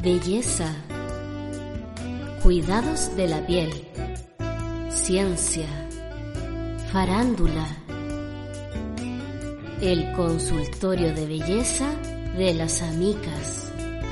Belleza, cuidados de la piel, ciencia, farándula. El consultorio de belleza de las Amicas.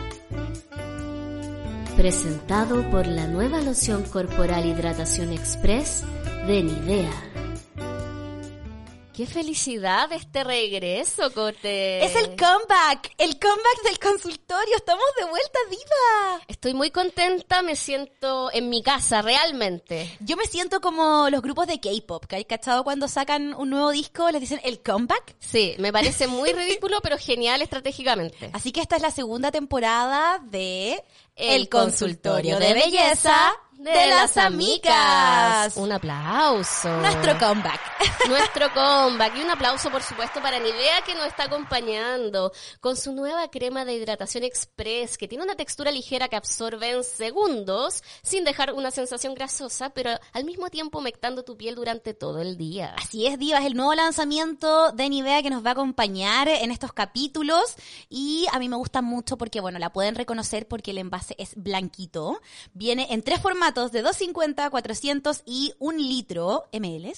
Presentado por la nueva loción corporal Hidratación Express de Nivea. ¡Qué felicidad este regreso, Cote! ¡Es el comeback del consultorio! ¡Estamos de vuelta, diva! Estoy muy contenta, me siento en mi casa, realmente. Yo me siento como los grupos de K-pop, ¿que hay cachado cuando sacan un nuevo disco? Les dicen el comeback. Sí, me parece muy ridículo, pero genial estratégicamente. Así que esta es la segunda temporada de El Consultorio de Belleza de las Amicas. Un aplauso. Nuestro comeback. Y un aplauso, por supuesto, para Nivea, que nos está acompañando con su nueva crema de hidratación express, que tiene una textura ligera que absorbe en segundos, sin dejar una sensación grasosa, pero al mismo tiempo humectando tu piel durante todo el día. Así es, diva, es el nuevo lanzamiento de Nivea que nos va a acompañar en estos capítulos, y a mí me gusta mucho porque, bueno, la pueden reconocer porque el envase es blanquito. Viene en 3 formatos de 250, 400 y 1 litro ml.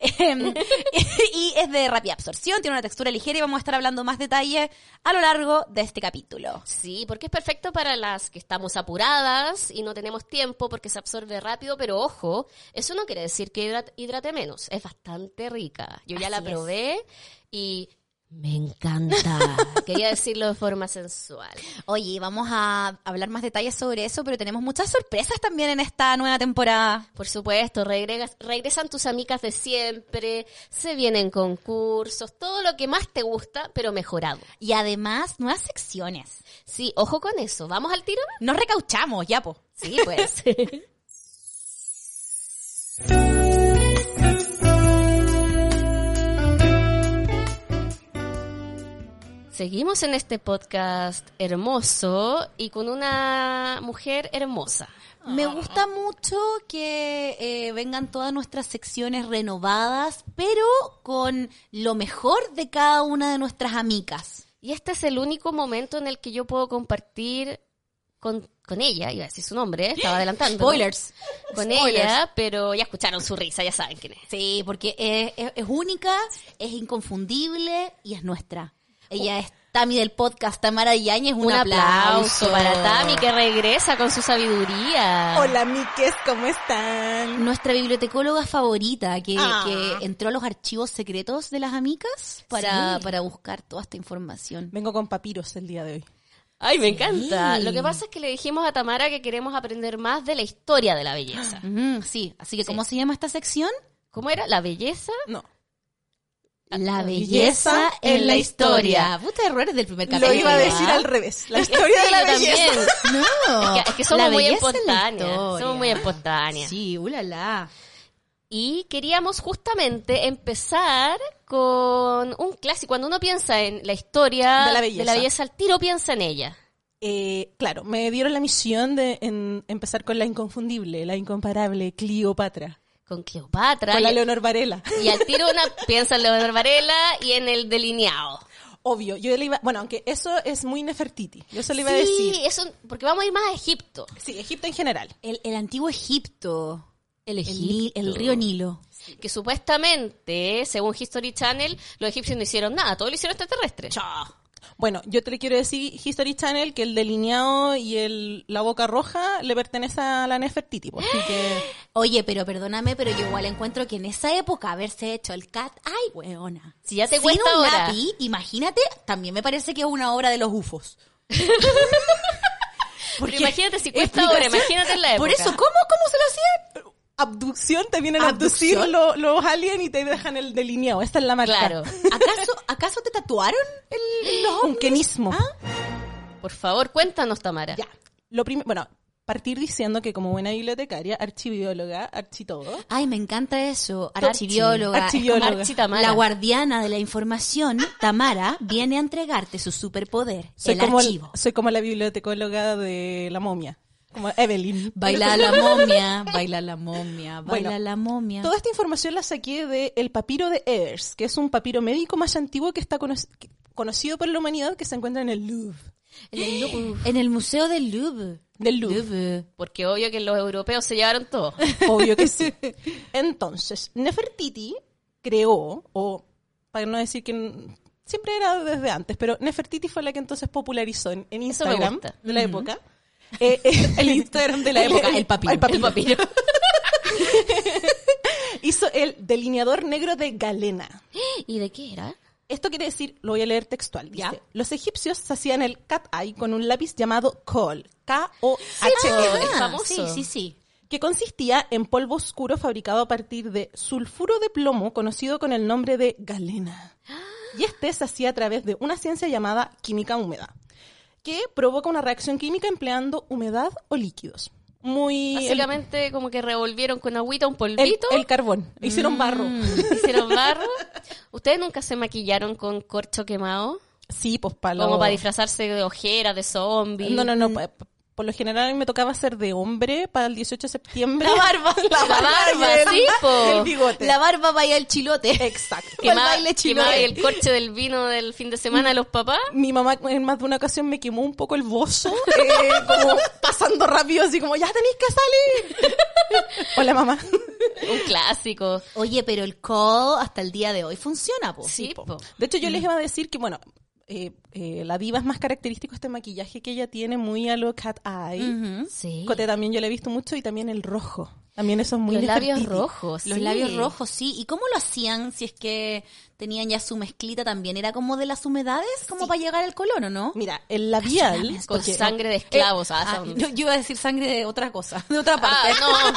Y es de rápida absorción, tiene una textura ligera y vamos a estar hablando más detalle a lo largo de este capítulo. Sí, porque es perfecto para las que estamos apuradas y no tenemos tiempo porque se absorbe rápido, pero ojo, eso no quiere decir que hidrate menos, es bastante rica. Yo ya la probé y me encanta. Quería decirlo de forma sensual. Oye, vamos a hablar más detalles sobre eso, pero tenemos muchas sorpresas también en esta nueva temporada. Por supuesto, regresan tus amigas de siempre, se vienen concursos, todo lo que más te gusta, pero mejorado. Y además, nuevas secciones. Sí, ojo con eso. ¿Vamos al tiro? Nos recauchamos, ya, po. Sí, pues. Seguimos en este podcast hermoso y con una mujer hermosa. Me gusta mucho que vengan todas nuestras secciones renovadas, pero con lo mejor de cada una de nuestras amigas. Y este es el único momento en el que yo puedo compartir con ella, iba a decir su nombre, estaba adelantando. Spoilers. ¿No? Con ella, pero ya escucharon su risa, ya saben quién es. Sí, porque es única, es inconfundible y es nuestra. Ella es Tami del podcast, Tamara Yáñez. Un aplauso para Tami, que regresa con su sabiduría. Hola, miques, ¿cómo están? Nuestra bibliotecóloga favorita, que entró a los archivos secretos de las Amicas para buscar toda esta información. Vengo con papiros el día de hoy. Ay, me encanta. Lo que pasa es que le dijimos a Tamara que queremos aprender más de la historia de la belleza. Sí, así que ¿cómo se llama esta sección? ¿Cómo era? ¿La belleza? No. La belleza en la historia. Puta, errores del primer capítulo. Lo iba a decir al revés. La historia de la belleza. También. No. Es que somos muy espontáneas. Somos muy espontáneas. Sí, ulala. Y queríamos justamente empezar con un clásico. Cuando uno piensa en la historia de la belleza, al tiro piensa en ella. Claro, me dieron la misión de empezar con la inconfundible, la incomparable Cleopatra. Con Cleopatra. Con la Leonor Varela. Y al tiro piensa en Leonor Varela y en el delineado. Obvio, yo le iba... Bueno, aunque eso es muy Nefertiti. Yo se le iba a decir. Sí, eso, porque vamos a ir más a Egipto. Sí, Egipto en general. El antiguo Egipto. El río Nilo. Que supuestamente, según History Channel, los egipcios no hicieron nada. Todo lo hicieron extraterrestres. Bueno, yo te le quiero decir, History Channel, que el delineado y la boca roja le pertenece a la Nefertiti. Pues, así que... Oye, pero perdóname, pero yo igual encuentro que en esa época haberse hecho el cat, ¡ay, weona! Si ya te cuesta ahora. Lápiz, imagínate, también me parece que es una obra de los UFOs. Porque imagínate si cuesta ahora, imagínate en la época. Por eso, ¿cómo se lo hacían? Abducción, te vienen a abducir los aliens y te dejan el delineado. Esta es la marca. Claro. ¿Acaso te tatuaron los ovnis? Un kenismo. Por favor, cuéntanos, Tamara. Ya. Bueno, partir diciendo que como buena bibliotecaria, archibióloga, architodo. Ay, me encanta eso. Archibióloga. Architamara. La guardiana de la información, Tamara, viene a entregarte su superpoder, archivo. Soy como la bibliotecóloga de La Momia. Como Evelyn. Baila la momia, baila la momia, baila la momia. Toda esta información la saqué del papiro de Ebers, que es un papiro médico más antiguo que está conocido por la humanidad, que se encuentra en el Louvre. En el Museo del Louvre. Del Louvre. Porque obvio que los europeos se llevaron todo. Obvio que sí. Entonces, Nefertiti creó, o para no decir que siempre era desde antes, pero Nefertiti fue la que entonces popularizó en Eso me Instagram gusta. de la época. El Instagram de la época. El papiro. El papiro. Hizo el delineador negro de Galena. ¿Y de qué era? Esto quiere decir, lo voy a leer textual, dice, ¿Ya? los egipcios se hacían el cat eye con un lápiz llamado Kohl, K-O-H-L, es famoso. Sí. que consistía en polvo oscuro fabricado a partir de sulfuro de plomo, conocido con el nombre de galena. Y este se hacía a través de una ciencia llamada química húmeda, que provoca una reacción química empleando humedad o líquidos. Muy... Básicamente como que revolvieron con agüita un el polvito, carbón. Hicieron barro. hicieron barro. ¿Ustedes nunca se maquillaron con corcho quemado? Sí, pues para Como para disfrazarse de ojeras, de zombies. No. Por lo general a mí me tocaba ser de hombre para el 18 de septiembre. La barba. La barba, y el- sí, po. y el bigote. La barba vaya el chilote. Exacto. Quemaba baile quemaba chilote. el corcho del vino del fin de semana de los papás. Mi mamá en más de una ocasión me quemó un poco el bozo, como pasando rápido, así como, ¡ya tenéis que salir! Hola, mamá. Un clásico. Oye, pero el call hasta el día de hoy funciona, po. Sí, po. De hecho, yo les iba a decir que, bueno, la diva es más característico este maquillaje que ella tiene muy a lo cat eye. Ujú. Sí. Cote también yo la he visto mucho y también el rojo. También eso es muy Los labios Nefertiti. rojos. Los sí. labios rojos, sí. ¿Y cómo lo hacían si es que tenían ya su mezclita también? ¿Era como de las humedades, como para llegar al color o no? Mira, el labial... Con porque- sangre de esclavos. son- yo iba a decir sangre de otra cosa, de otra parte. Ah,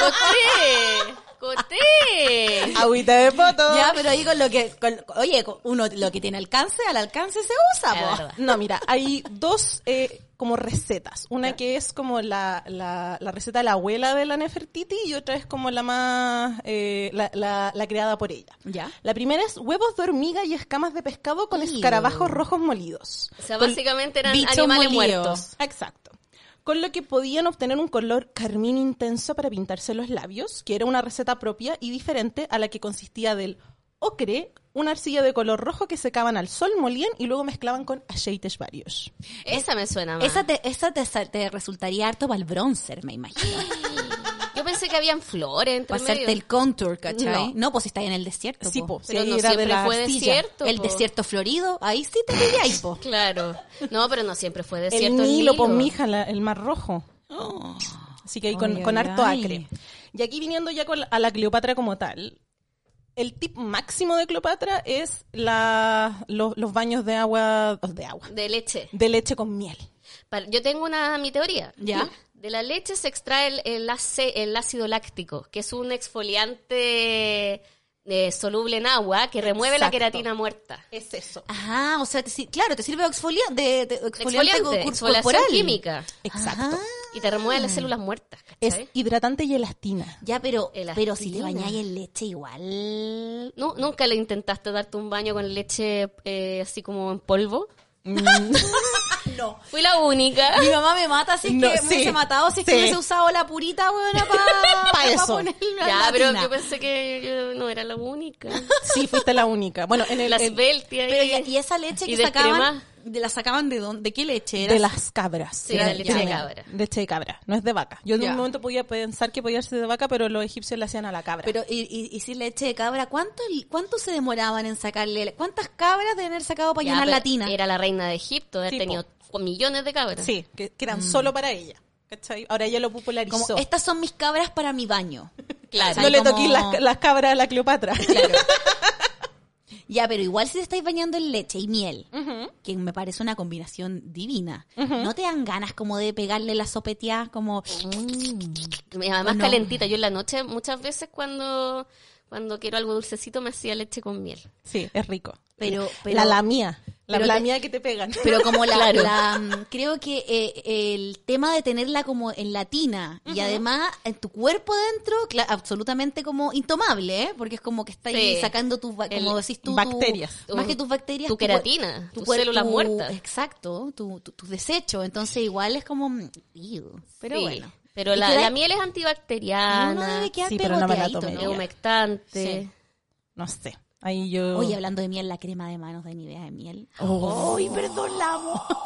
no. Coté. Agüita de poto. Ya, pero ahí con lo que, oye, uno lo que tiene alcance, al alcance se usa, Es po. verdad. No, mira, hay dos como recetas. Una que es como la receta de la abuela de la Nefertiti y otra es como la más la creada por ella. Ya. La primera es huevos de hormiga y escamas de pescado con Ew. escarabajos rojos molidos. O sea, básicamente eran bichos animales molidos. muertos. Exacto. Con lo que podían obtener un color carmín intenso para pintarse los labios, que era una receta propia y diferente a la que consistía del ocre, una arcilla de color rojo que secaban al sol, molían y luego mezclaban con aceites varios. Esa me suena más. Esa te resultaría harto para el bronzer, me imagino. Yo pensé que habían flores entre Para hacerte medio. el contour, ¿cachai? No. No, pues está en el desierto. Sí, po. po, Pero sí, no era de siempre la fue arcilla. desierto. El po. desierto florido, ahí sí te pilláis, po. Claro. No, pero no siempre fue El desierto. Nilo, pues mija, el mar rojo. Oh. Así que ahí Ay, con ay, harto ay. acre. Y aquí viniendo ya a la Cleopatra como tal, el tip máximo de Cleopatra es los baños de agua, De leche. de leche con miel. Yo tengo mi teoría. ¿Ya? De la leche se extrae el ácido láctico, que es un exfoliante soluble en agua que remueve la Exacto. queratina muerta. Es eso. Ajá, o sea, claro, te sirve de exfoliante Exfoliante, exfoliación corporal. química. Exacto. Y te remueve las células muertas. Es ¿cachai? hidratante y elastina. Ya, pero Elastina. si te bañáis en leche igual... ¿No? ¿Nunca le intentaste darte un baño con leche así como en polvo? No. Fui la única. Mi mamá me mata si es No, que sí, me hubiese matado si es que sí. hubiese usado la purita, buena para eso. ponerle Ya, la pero tina. yo pensé que yo no era la única. Sí, fuiste la única. Bueno, en Las Belti ahí. Pero y esa leche Y que sacaban, descremada. ¿la sacaban de dónde? ¿De qué leche era? de las cabras. Sí, la leche de cabra. Leche de cabra, no es de vaca. Yo en Ya. un momento podía pensar que podía ser de vaca, pero los egipcios le hacían a la cabra. Pero, y si leche de cabra, ¿cuánto se demoraban en sacarle? ¿Cuántas cabras deben haber sacado para Ya, llenar pero la tina? Era la reina de Egipto, de haber Sí, tenido millones de cabras. Sí, que eran solo para ella. ¿Cachai? Ahora ella lo popularizó. Como, estas son mis cabras para mi baño. Claro. No le como- toqué las cabras a la Cleopatra. Claro. Ya, pero igual si te estáis bañando en leche y miel, que me parece una combinación divina, ¿no te dan ganas como de pegarle la sopeteada como... Además No. calentita. Yo en la noche muchas veces cuando quiero algo dulcecito me hacía leche con miel. Sí, es rico. Pero- la lamía. La pero lamía que te pegan. Pero como Claro. creo que el tema de tenerla como en la tina y además en tu cuerpo dentro, absolutamente como intomable, ¿eh? Porque es como que está ahí Sí. sacando tus, como decís tú, bacterias. más que tus bacterias, Tu queratina, tus cuerpo- células muertas. Exacto, tus desechos. Entonces igual es como, ew. Pero Sí, bueno. Pero Y la queda- miel es Uno antibacteriana, debe quedar Sí, pero no me la pegoteadito, tomé. es ya. humectante. Sí. No sé. Ahí yo... Oye, hablando de miel, la crema de manos de Nivea de miel. Oh. ¡Ay, perdón, la amo!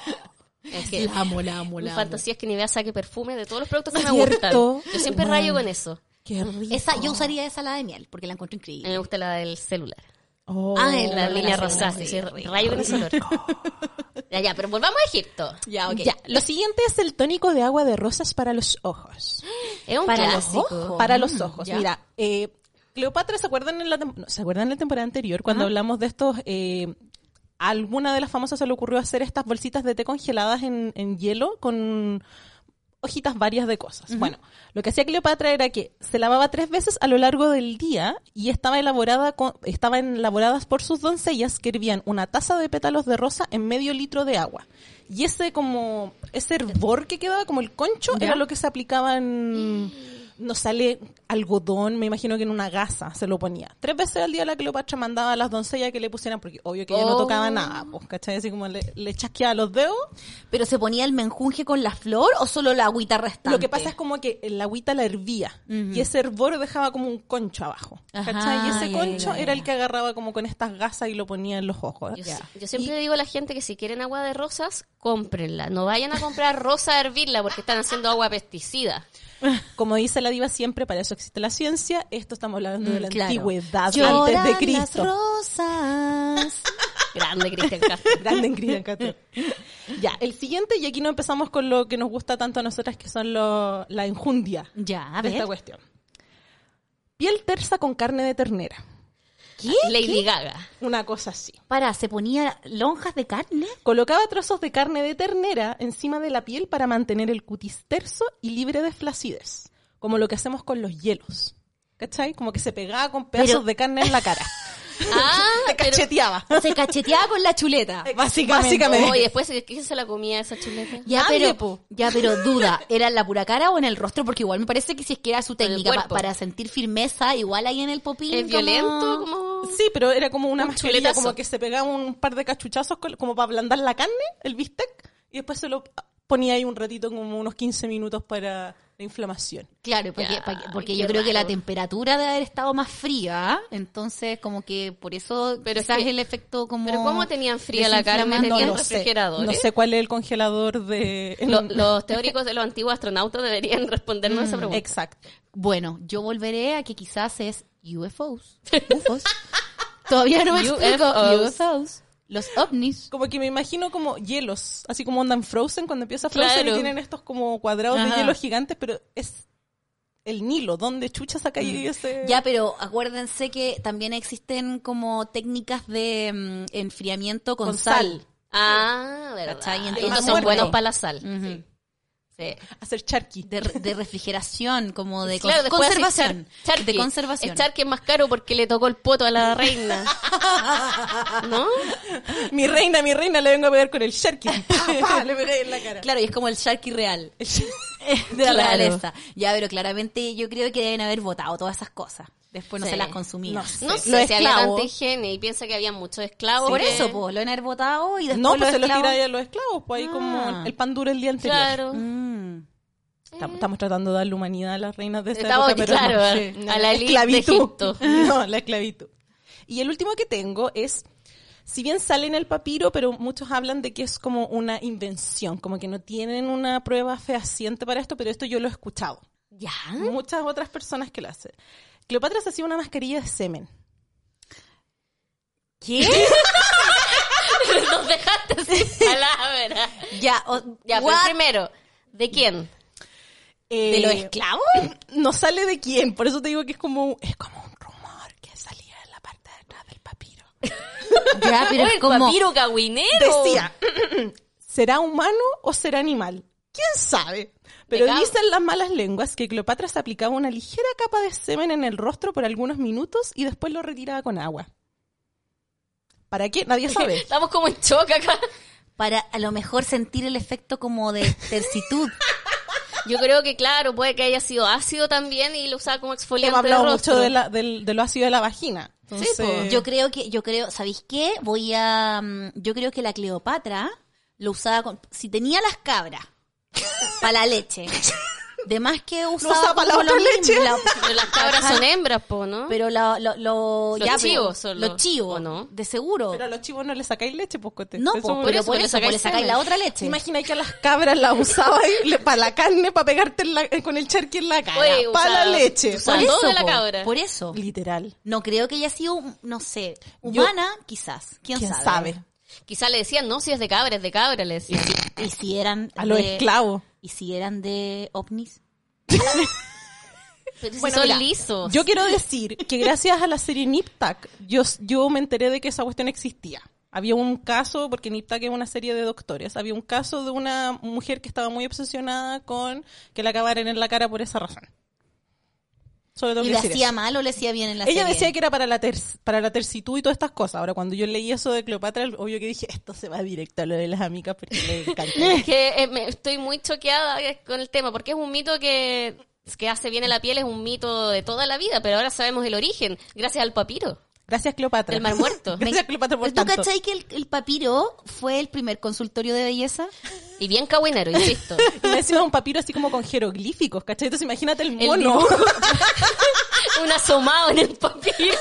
Es que La amo. mi fantasía es que Nivea saque perfume de todos los productos que me ¿Cierto? gustan. Yo siempre rayo con eso. Qué rico. Yo usaría esa, la de miel, porque la encuentro A mí increíble. me gusta la del celular. Oh. En La línea celular, rosada. sí, Sí, rico. rayo con ese olor. Ya, pero volvamos a Egipto. Ya, ok. Ya, lo siguiente es el tónico de agua de rosas para los ojos. Es un Para los clásico. ojos. Para los ojos. ya. Mira, Cleopatra, ¿se acuerdan ¿se acuerdan en la temporada anterior cuando hablamos de estos? A alguna de las famosas se le ocurrió hacer estas bolsitas de té congeladas en hielo con hojitas varias de cosas. Bueno, lo que hacía Cleopatra era que se lavaba 3 veces a lo largo del día y estaban elaboradas por sus doncellas que hervían una taza de pétalos de rosa en medio litro de agua. Y ese hervor que quedaba, como el concho, ¿Ya? era lo que se aplicaba no sale algodón, me imagino que en una gasa se lo ponía. 3 veces al día la Cleopatra mandaba a las doncellas que le pusieran, porque obvio que ella no tocaba nada, pues, ¿cachai? Así como le chasqueaba los dedos. ¿Pero se ponía el menjunje con la flor o solo la agüita restante? Lo que pasa es como que el agüita la hervía y ese hervor dejaba como un concho abajo, Ajá, ¿cachai? Y ese ya, concho ya, era ya. el que agarraba como con estas gasas y lo ponía en los ojos. Yo siempre digo a la gente que si quieren agua de rosas, cómprenla. No vayan a comprar rosa a hervirla porque están haciendo agua pesticida. Como dice la diva siempre, para eso existe la ciencia. Esto estamos hablando de la claro. antigüedad, Lloran antes de las Cristo. rosas. Grande, Cristian Castro. Grande en Cristian Castro. Ya, el siguiente, y aquí nos empezamos con lo que nos gusta tanto a nosotras, que son la enjundia Ya, a de ver. esta cuestión. Piel tersa con carne de ternera. ¿Qué? Lady Gaga. Una cosa así. ¿Se ponía lonjas de carne? Colocaba trozos de carne de ternera encima de la piel para mantener el cutis terso y libre de flacidez. Como lo que hacemos con los hielos. ¿Cachai? Como que se pegaba con pedazos Pero- de carne en la cara. Ah, Te cacheteaba. Se cacheteaba con la chuleta. Básicamente. Oh, y después, ¿quién se la comía esa chuleta? Nadie, po. Pero duda, ¿era en la pura cara o en el rostro? Porque igual me parece que si es que era su el técnica cuerpo. para sentir firmeza, igual ahí en el popín. ¿Es como- violento? Como... Sí, pero era como una Un mascarilla, chuletazo. como que se pegaba un par de cachuchazos como para ablandar la carne, el bistec, y después se lo ponía ahí un ratito, como unos 15 minutos para la inflamación. Claro, Ya, porque qué yo creo que la raro. temperatura debe haber estado más fría, entonces como que por eso Pero es quizás que- el efecto como... ¿Pero cómo tenían fría la carne? desinflamando. ¿Tenían No sé. refrigeradores? No sé cuál es el congelador de... Los teóricos de los antiguos astronautas deberían respondernos a esa pregunta. Exacto. Bueno, yo volveré a que quizás es UFOs. UFOs. Todavía no me explico. UFOs. UFOs. Los ovnis. Como que me imagino como hielos, así como andan Frozen, cuando empieza Frozen Claro. y tienen estos como cuadrados de Ajá. hielo gigantes, pero es el Nilo, ¿dónde chucha saca ahí ese...? Ya, pero acuérdense que también existen como técnicas de enfriamiento con sal. Ah, verdad. ¿Cachai? Ellos Entonces, son muerte. buenos para la sal. Ujú. Sí. Hacer charqui. De refrigeración, como de Claro, después hace conservación. charqui. De conservación. Es charqui es más caro porque le tocó el poto a la reina. ¿No? Mi reina, le vengo a pegar con el charqui. Pa, pa, le pegué en la cara. Claro, y es como el Sharky real. El De la Claro. realeza. Ya, pero claramente yo creo que deben haber votado todas esas cosas. Después no Sí. se las consumían. No sé. No Los sé si había esclavos. tanta higiene y piensa que había muchos esclavos. Por que- eso, pues, lo deben haber votado y después No, pues los se los esclavos... tira a los esclavos, pues ahí Ah. como el pan duro el día anterior. Claro. Estamos tratando de darle humanidad a las reinas de esta Estamos, época, pero claro, no. sí. A la elite de esclavitud. Egipto. No, la esclavitud. Y el último que tengo es, si bien sale en el papiro, pero muchos hablan de que es como una invención, como que no tienen una prueba fehaciente para esto, pero esto yo lo he escuchado. ¿Ya? Muchas otras personas que lo hacen. Cleopatra se hacía una mascarilla de semen. ¿Qué? Nos dejaste sin palabras. Ya, Ya, pero what? primero, ¿de quién? ¿De los esclavos? No sale de quién, por eso te digo que es como un rumor que salía en la parte de atrás del papiro. Ya, pero es el como... papiro cagüinero. Decía, ¿será humano o será animal? ¿Quién sabe? Pero Me dicen las malas lenguas que Cleopatra se aplicaba una ligera capa de semen en el rostro por algunos minutos y después lo retiraba con agua. ¿Para qué? Nadie sabe. Estamos como en shock acá. Para a lo mejor sentir el efecto como de tersitud. Yo creo que, claro, puede que haya sido ácido también y lo usaba como Hemos exfoliante hablado de mucho rostro. de lo ácido de la vagina. Entonces, po. Yo creo, ¿sabéis qué? Yo creo que la Cleopatra lo usaba si tenía las cabras para la leche De más que usa usaba para la como lo otra mismo, leche. Pero las cabras son hembras, po, ¿no? Pero Los chivos son los chivos, ¿o no? de seguro. Pero a los chivos no le sacáis leche, pues, cote. No, Eso- po, pero por le eso, pues, le sacáis la otra leche. ¿Te imaginas que a las cabras las usabas para la carne, para pegarte con el charqui en la cara? Oye, Para la usaba- leche. usaba- Por todo eso, de la po, cabra. por eso. Literal. No creo que haya sido, no sé, humana, quizás. ¿Quién sabe? Quizá le decían, no, si es de cabra, le decían. ¿Y si eran A los esclavos. ¿Y si eran de ovnis? Pero si Bueno, son mira, lisos. Yo quiero decir que gracias a la serie Nip Tuck, yo me enteré de que esa cuestión existía. Había un caso, porque Nip Tuck es una serie de doctores, había un caso de una mujer que estaba muy obsesionada con que la acabaran en la cara por esa razón. Solo tengo ¿Y que le decir hacía eso. mal o le hacía bien en la Ella serie? decía que era para la tersitud y todas estas cosas. Ahora, cuando yo leí eso de Cleopatra, obvio que dije, esto se va directo a lo de las amigas porque le encanta. Es que estoy muy choqueada con el tema, porque es un mito que hace bien a la piel, es un mito de toda la vida, pero ahora sabemos el origen, gracias al papiro. Gracias, Cleopatra. El Mar Muerto. Gracias, Cleopatra, por ¿Tú tanto. cachai que el papiro fue el primer consultorio de belleza? Y bien cagüinero, insisto. Y me decía un papiro así como con jeroglíficos, ¿cachai? Entonces imagínate el El mono. dibujo. Un asomado en el papiro.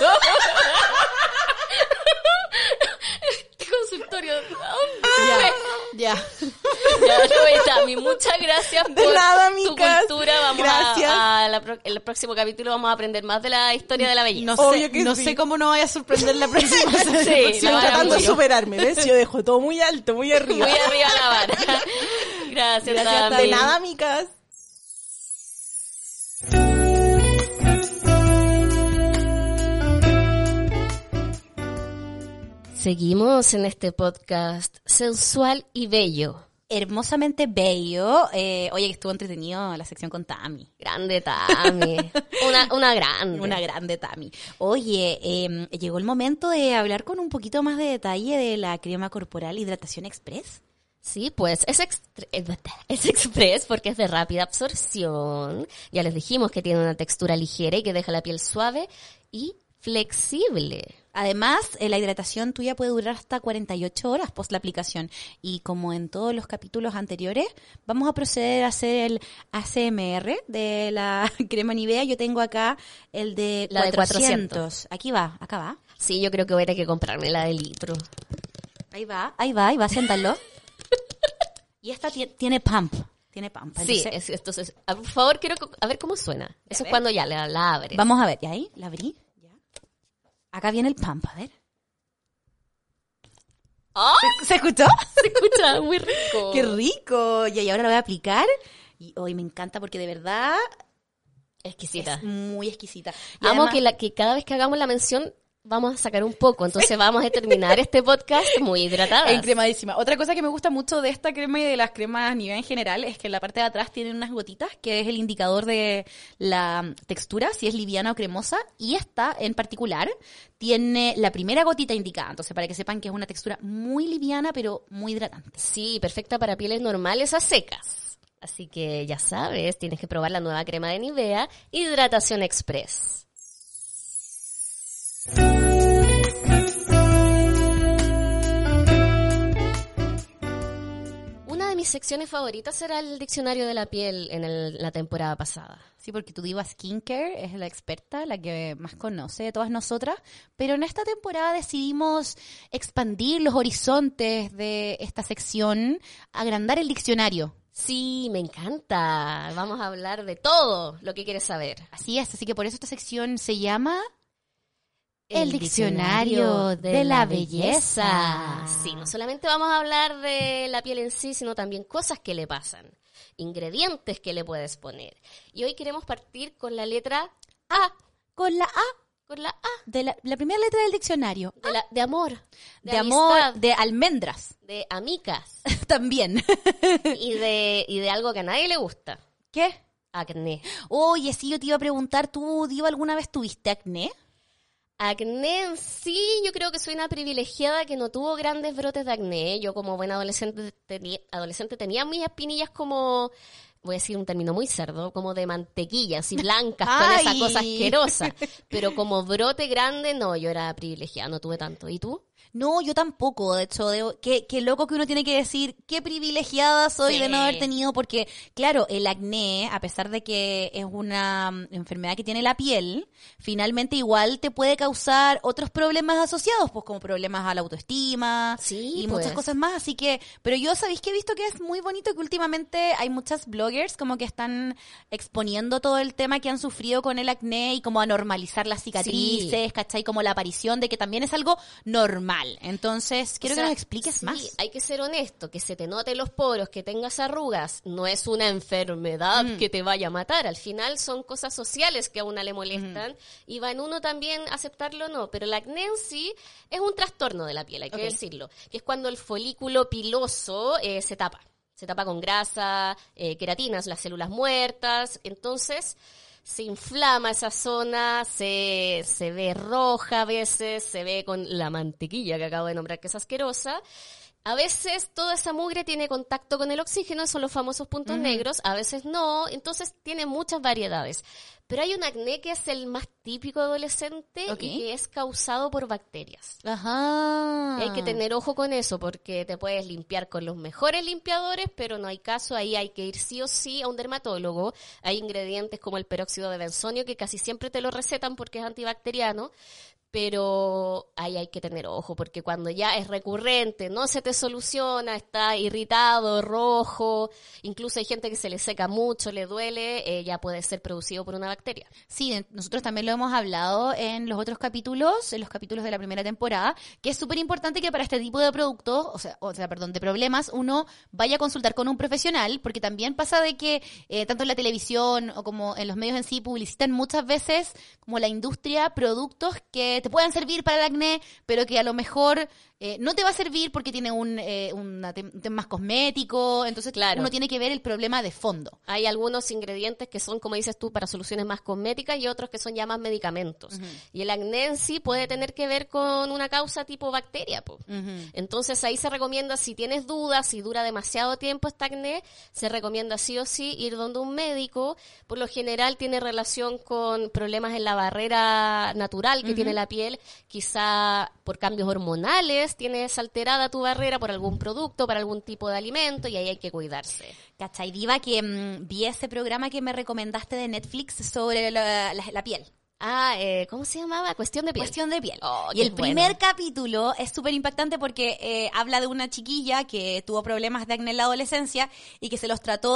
¿Qué consultorio? Ya. Ya, Tami, muchas gracias De por nada, tu amigas. cultura. Vamos Gracias. en el próximo capítulo vamos a aprender más de la historia de la belleza. No Obvio sé, que no sí. sé cómo nos vaya a sorprender la próxima. Sí, Estoy la vara tratando de muy- superarme, ¿ves? Yo dejo todo muy alto, muy arriba. Muy arriba la vara. Gracias, Gracias, Tami. De nada, amigas. Seguimos en este podcast sensual y bello. Hermosamente bello. Oye, que estuvo entretenido la sección con Tami. Grande Tami. Una grande. Una grande Tami. Oye, llegó el momento de hablar con un poquito más de detalle de la crema corporal Hidratación Express. Sí, pues es express porque es de rápida absorción. Ya les dijimos que tiene una textura ligera y que deja la piel suave y flexible. Además, la hidratación tuya puede durar hasta 48 horas post la aplicación. Y como en todos los capítulos anteriores, vamos a proceder a hacer el ACMR de la crema Nivea. Yo tengo acá el de La de 400. Aquí va, acá va. Sí, yo creo que voy a tener que comprarme la de litro. Ahí va, siéntalo. Y esta tiene pump. Tiene pump. Sí, Entonces, entonces, por favor, quiero a ver cómo suena. Eso es cuando ya la abres. vamos a ver, ¿ya ahí? ¿La abrí? Ya. Acá viene el pump, a ver. ¡Ah! ¿Se escuchó? Se escucha muy rico. ¡Qué rico! Y ahora lo voy a aplicar. Y hoy me encanta porque de verdad Exquisita. es muy exquisita. Y Amo además- que cada vez que hagamos la mención vamos a sacar un poco. Entonces vamos a terminar este podcast muy hidratadas. Encremadísima. Otra cosa que me gusta mucho de esta crema y de las cremas Nivea en general es que en la parte de atrás tienen unas gotitas que es el indicador de la textura, si es liviana o cremosa. Y esta en particular tiene la primera gotita indicada. Entonces, para que sepan que es una textura muy liviana pero muy hidratante. Sí, perfecta para pieles normales a secas. Así que ya sabes, tienes que probar la nueva crema de Nivea, Hidratación Express. Una de mis secciones favoritas era el diccionario de la piel en la temporada pasada. Sí, porque tu diva Skincare es la experta, la que más conoce de todas nosotras, pero en esta temporada decidimos expandir los horizontes de esta sección, agrandar el diccionario. Sí, me encanta. Vamos a hablar de todo lo que quieres saber. Así es, así que por eso esta sección se llama El Diccionario de la Belleza. Sí, no solamente vamos a hablar de la piel en sí, sino también cosas que le pasan, ingredientes que le puedes poner. Y hoy queremos partir con la letra A, con la A, con la A de la primera letra del diccionario, de amor, de amor, amistad, de almendras, de amicas también. y de algo que a nadie le gusta, ¿Qué? acné. Oye, sí, yo te iba a preguntar, ¿tú, Diva, alguna vez tuviste acné? Acné en sí, yo creo que soy una privilegiada que no tuvo grandes brotes de acné. Yo como buena adolescente tenía mis espinillas como, voy a decir un término muy cerdo, como de mantequilla, así blancas, con esa Ay. cosa asquerosa. Pero como brote grande, no, yo era privilegiada, no tuve tanto. ¿Y tú? No, yo tampoco, de hecho, qué loco que uno tiene que decir qué privilegiada soy de no haber tenido, porque claro, el acné, a pesar de que es una enfermedad que tiene la piel, finalmente igual te puede causar otros problemas asociados, pues como problemas a la autoestima y muchas cosas más, así que, pero yo sabéis que he visto que es muy bonito que últimamente hay muchas bloggers como que están exponiendo todo el tema que han sufrido con el acné y como a normalizar las cicatrices, ¿cachai? Como la aparición de que también es algo normal. Entonces, quiero que nos expliques más. Sí, hay que ser honesto, que se te noten los poros, que tengas arrugas, no es una enfermedad que te vaya a matar. Al final son cosas sociales que a una le molestan y va en uno también aceptarlo o no. Pero el acné en sí es un trastorno de la piel, hay que decirlo. Que es cuando el folículo piloso se tapa. Se tapa con grasa, queratinas, las células muertas. Entonces se inflama esa zona, se ve roja a veces, se ve con la mantequilla que acabo de nombrar, que es asquerosa. A veces toda esa mugre tiene contacto con el oxígeno, son los famosos puntos negros, a veces no, entonces tiene muchas variedades. Pero hay un acné que es el más típico adolescente y que es causado por bacterias. Ajá. Y hay que tener ojo con eso porque te puedes limpiar con los mejores limpiadores, pero no hay caso, ahí hay que ir sí o sí a un dermatólogo. Hay ingredientes como el peróxido de benzonio que casi siempre te lo recetan porque es antibacteriano. Pero ahí hay que tener ojo, porque cuando ya es recurrente, no se te soluciona, está irritado, rojo, incluso hay gente que se le seca mucho, le duele, ya puede ser producido por una bacteria. Sí, nosotros también lo hemos hablado en los otros capítulos, en los capítulos de la primera temporada, que es súper importante que para este tipo de productos, de problemas, uno vaya a consultar con un profesional, porque también pasa de que tanto en la televisión o como en los medios en sí publicitan muchas veces como la industria productos que te puedan servir para el acné, pero que a lo mejor no te va a servir porque tiene un tema más cosmético. Entonces, uno tiene que ver el problema de fondo. Hay algunos ingredientes que son, como dices tú, para soluciones más cosméticas y otros que son ya más medicamentos. Y el acné en sí puede tener que ver con una causa tipo bacteria. Entonces, ahí se recomienda, si tienes dudas, si dura demasiado tiempo este acné, se recomienda sí o sí ir donde un médico. Por lo general tiene relación con problemas en la barrera natural que tiene la piel, quizá por cambios hormonales, tienes alterada tu barrera por algún producto, por algún tipo de alimento, y ahí hay que cuidarse. ¿Cachai, Diva? Que vi ese programa que me recomendaste de Netflix sobre la piel. ¿Cómo se llamaba? Cuestión de piel. Cuestión de piel. Oh, y el primer capítulo es súper impactante porque habla de una chiquilla que tuvo problemas de acné en la adolescencia y que se los trató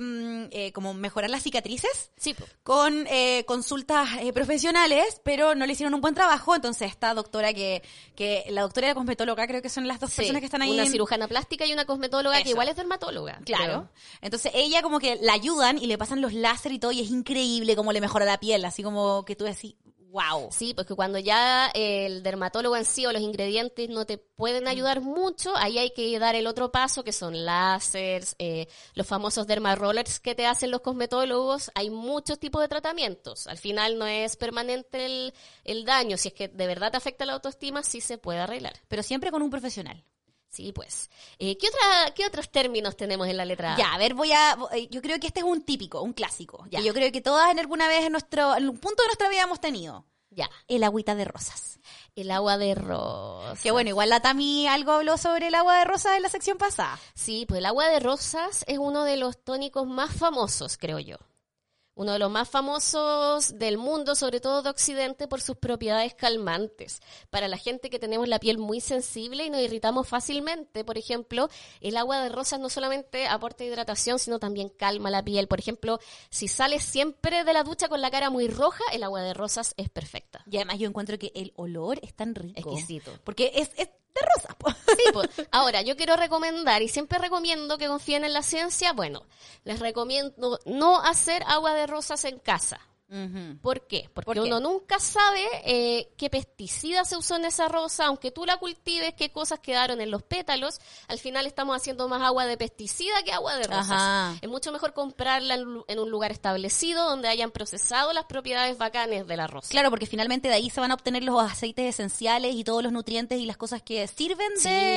de como mejorar las cicatrices con consultas profesionales, pero no le hicieron un buen trabajo. Entonces esta doctora que la doctora y la cosmetóloga, creo que son las dos personas que están ahí. Una cirujana plástica y una cosmetóloga que igual es dermatóloga. Claro. Creo. Entonces ella como que la ayudan y le pasan los láser y todo, y es increíble cómo le mejora la piel, así como que tú así, wow. Sí, porque cuando ya el dermatólogo en sí o los ingredientes no te pueden ayudar mucho, ahí hay que dar el otro paso, que son láseres, los famosos derma rollers que te hacen los cosmetólogos. Hay muchos tipos de tratamientos. Al final no es permanente el daño. Si es que de verdad te afecta la autoestima, sí se puede arreglar. Pero siempre con un profesional. Sí, pues. ¿Qué otros términos tenemos en la letra A? Ya, a ver, yo creo que este es un típico, un clásico. Ya. Que yo creo que todas en alguna vez en un punto de nuestra vida hemos tenido. Ya. El agüita de rosas. El agua de rosas. Que bueno, igual la Tami algo habló sobre el agua de rosas en la sección pasada. Sí, pues el agua de rosas es uno de los tónicos más famosos, creo yo. Uno de los más famosos del mundo, sobre todo de Occidente, por sus propiedades calmantes. Para la gente que tenemos la piel muy sensible y nos irritamos fácilmente, por ejemplo, el agua de rosas no solamente aporta hidratación, sino también calma la piel. Por ejemplo, si sales siempre de la ducha con la cara muy roja, el agua de rosas es perfecta. Y además yo encuentro que el olor es tan rico. Exquisito. Porque es de rosas, po. Sí, pues. Ahora, yo quiero recomendar, y siempre recomiendo que confíen en la ciencia, les recomiendo no hacer agua de rosas en casa. ¿Por qué? Porque uno nunca sabe qué pesticida se usó en esa rosa, aunque tú la cultives, qué cosas quedaron en los pétalos. Al final estamos haciendo más agua de pesticida que agua de rosas. Ajá. Es mucho mejor comprarla en un lugar establecido donde hayan procesado las propiedades bacanes de la rosa. Claro, porque finalmente de ahí se van a obtener los aceites esenciales y todos los nutrientes y las cosas que sirven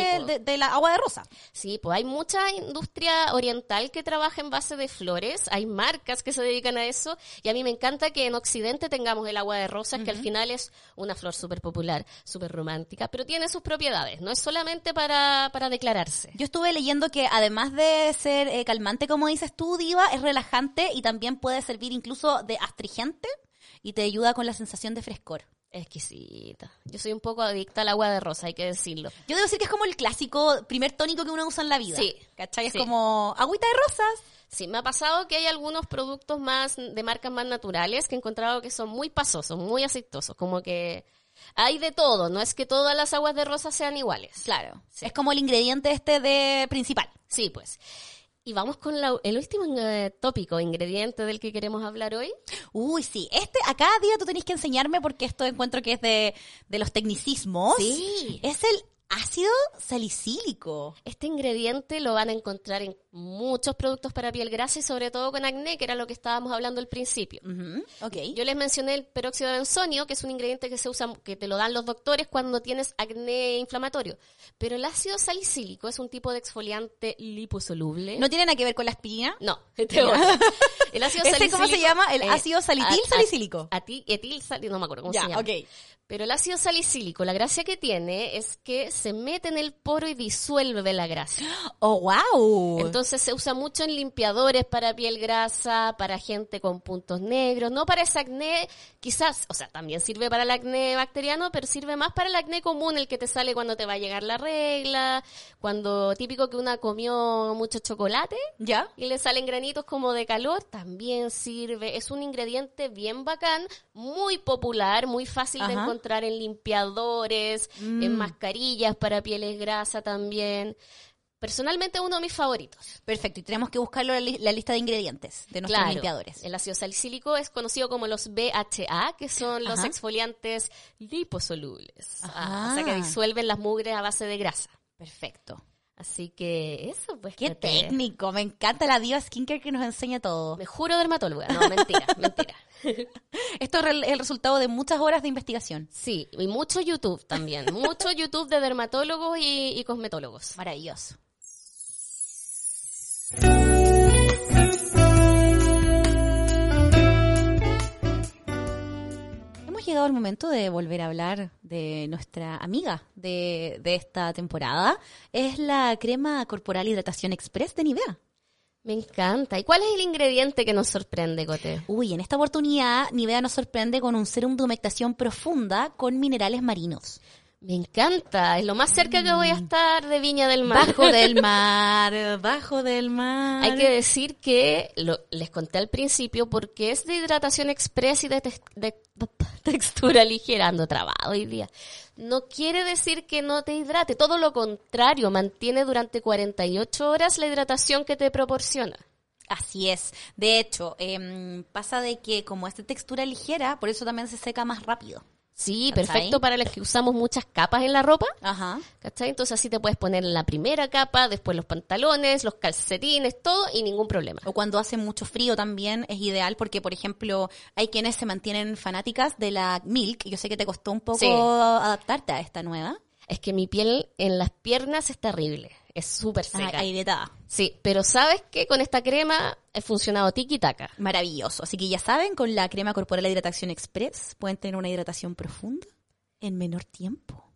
de la agua de rosa. Sí, pues hay mucha industria oriental que trabaja en base de flores, hay marcas que se dedican a eso, y a mí me encanta gusta que en Occidente tengamos el agua de rosas, que al final es una flor súper popular, súper romántica, pero tiene sus propiedades, no es solamente para declararse. Yo estuve leyendo que además de ser calmante, como dices tú, Diva, es relajante y también puede servir incluso de astringente y te ayuda con la sensación de frescor. Exquisita. Yo soy un poco adicta al agua de rosa, hay que decirlo. Yo debo decir que es como el clásico primer tónico que uno usa en la vida. Sí. ¿Cachai? Es Sí. como agüita de rosas. Sí, me ha pasado que hay algunos productos más de marcas más naturales que he encontrado que son muy pasosos, muy aceitosos, como que hay de todo, no es que todas las aguas de rosa sean iguales. Claro. Sí. Es como el ingrediente de principal. Sí, pues. Y vamos con el último tópico, ingrediente del que queremos hablar hoy. Uy, sí. Acá, Diva, tú tenés que enseñarme porque esto encuentro que es de los tecnicismos. Sí. Es el ácido salicílico. Este ingrediente lo van a encontrar en muchos productos para piel grasa y sobre todo con acné, que era lo que estábamos hablando al principio. Ok. Yo les mencioné el peróxido de benzonio, que es un ingrediente que se usa, que te lo dan los doctores cuando tienes acné inflamatorio. Pero el ácido salicílico es un tipo de exfoliante liposoluble. ¿No tiene nada que ver con la aspirina? No, este otro. El ácido ¿Ese salicílico, cómo se llama? ¿El ácido salicílico? No me acuerdo cómo Ya, se llama. ok. Pero el ácido salicílico, la gracia que tiene es que se mete en el poro y disuelve la grasa. ¡Oh, wow! Entonces se usa mucho en limpiadores para piel grasa, para gente con puntos negros, no para ese acné, quizás, o sea, también sirve para el acné bacteriano, pero sirve más para el acné común, el que te sale cuando te va a llegar la regla, cuando típico que una comió mucho chocolate ¿Ya? y le salen granitos como de calor, también sirve. Es un ingrediente bien bacán, muy popular, muy fácil de Ajá. encontrar en limpiadores, en mascarillas para pieles grasa también. Personalmente uno de mis favoritos. Perfecto. Y tenemos que buscarlo en la lista de ingredientes de nuestros limpiadores. El ácido salicílico es conocido como los BHA, que son los Ajá. exfoliantes liposolubles. Ajá. O sea, que disuelven las mugres a base de grasa. Perfecto. Así que eso, pues. ¡Qué Cote. técnico! Me encanta la Diva Skincare que nos enseña todo. Me juro dermatóloga. No, mentira, mentira. Esto es el resultado de muchas horas de investigación. Sí, y mucho YouTube también. Mucho YouTube de dermatólogos y cosmetólogos. Maravilloso. Hemos llegado al momento de volver a hablar de nuestra amiga de esta temporada. Es la crema corporal hidratación express de Nivea. Me encanta. ¿Y cuál es el ingrediente que nos sorprende, Cote? Uy, en esta oportunidad Nivea nos sorprende con un serum de humectación profunda con minerales marinos. Me encanta. Es lo más cerca que voy a estar de Viña del Mar. Bajo del mar, bajo del mar. Hay que decir que, les conté al principio, porque es de hidratación express y de textura ligera. Ando trabado hoy día. No quiere decir que no te hidrate. Todo lo contrario, mantiene durante 48 horas la hidratación que te proporciona. Así es. De hecho, pasa de que como es de textura ligera, por eso también se seca más rápido. Sí, ¿Cachai? perfecto para los que usamos muchas capas en la ropa. Ajá. ¿Cachai? Entonces así te puedes poner la primera capa, después los pantalones, los calcetines, todo y ningún problema. O cuando hace mucho frío también es ideal porque, por ejemplo, hay quienes se mantienen fanáticas de la Milk. Yo sé que te costó un poco Sí. adaptarte a esta nueva. Es que mi piel en las piernas es terrible. Es súper seca. Agrietada. Sí, pero ¿sabes qué? Con esta crema he funcionado tiki-taka. Maravilloso. Así que ya saben, con la crema corporal de hidratación express pueden tener una hidratación profunda en menor tiempo.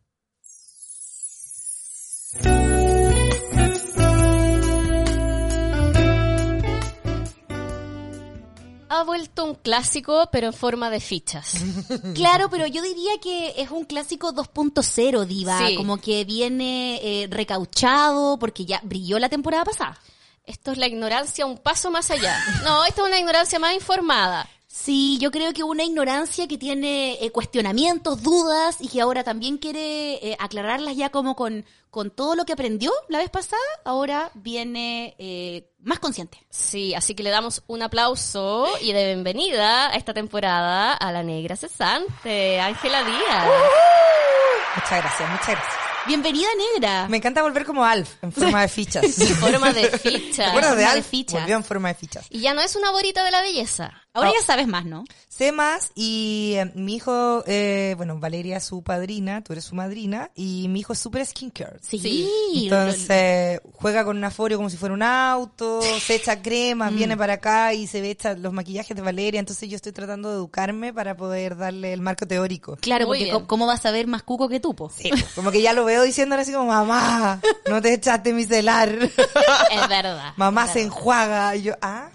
Ha vuelto un clásico, pero en forma de fichas. Claro, pero yo diría que es un clásico 2.0, Diva. Sí. Como que viene recauchado porque ya brilló la temporada pasada. Esto es la ignorancia un paso más allá. No, esto es una ignorancia más informada. Sí, yo creo que una ignorancia que tiene cuestionamientos, dudas y que ahora también quiere aclararlas ya como con todo lo que aprendió la vez pasada, ahora viene más consciente. Sí, así que le damos un aplauso y de bienvenida a esta temporada a la negra cesante, Ángela Díaz. Muchas gracias, muchas gracias. Bienvenida, negra. Me encanta volver como Alf, en forma de fichas. En forma de ¿Te ficha. acuerdas de forma de Alf? fichas. Volvió en forma de fichas. Y ya no es una borita de la belleza, Ahora ya sabes más, ¿no? Sé más y mi hijo, bueno, Valeria es su padrina, tú eres su madrina, y mi hijo es súper skincare. Sí. Entonces, juega con un aforio como si fuera un auto, se echa crema, viene para acá y se echa los maquillajes de Valeria. Entonces yo estoy tratando de educarme para poder darle el marco teórico. Claro, Muy porque bien. ¿cómo vas a ver más cuco que tú, po? Sí, como que ya lo veo diciéndole así como, mamá, no te echaste micelar. Es verdad. Mamá es se verdad. enjuaga. Y yo,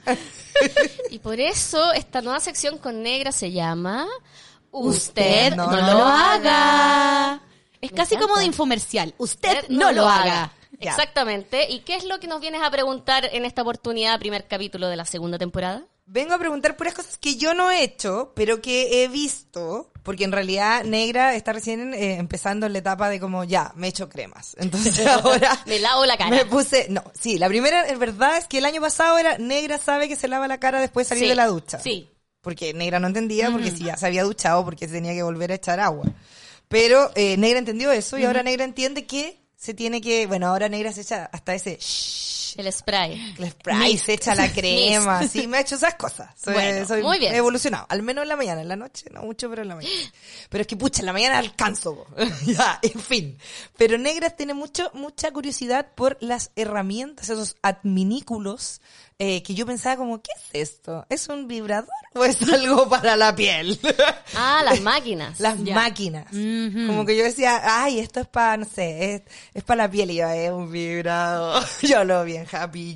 Y por eso esta nueva sección con Negra se llama Usted no no, lo lo haga. Es Me casi encanta. como de infomercial. Usted no lo haga. Ya. Exactamente. ¿Y qué es lo que nos vienes a preguntar en esta oportunidad, primer capítulo de la segunda temporada? vengo a preguntar puras cosas que yo no he hecho, pero que he visto, porque en realidad Negra está recién empezando en la etapa de como, ya, me he hecho cremas. Entonces ahora Me lavo la cara. me puse, no, sí, la primera, en verdad, es que el año pasado era Negra sabe que se lava la cara después de salir Sí, de la ducha. sí. Porque Negra no entendía, porque si ya se había duchado, porque se tenía que volver a echar agua. Pero Negra entendió eso y ahora Negra entiende que se tiene que, bueno, ahora Negra se echa hasta ese El spray. el spray, se echa la crema, sí, me ha hecho esas cosas. Bueno, soy muy bien. he evolucionado, al menos en la mañana, en la noche no mucho, pero en la mañana. Pero es que pucha, en la mañana alcanzo, po. Ya, en fin. Pero Negra tiene mucha curiosidad por las herramientas, esos adminículos, que yo pensaba como, ¿qué es esto? ¿Es un vibrador o es algo para la piel? Ah, las máquinas. Las máquinas. Como que yo decía, ay, esto es para, no sé, es para la piel. Y yo, es un vibrador. Yo lo vi en Happy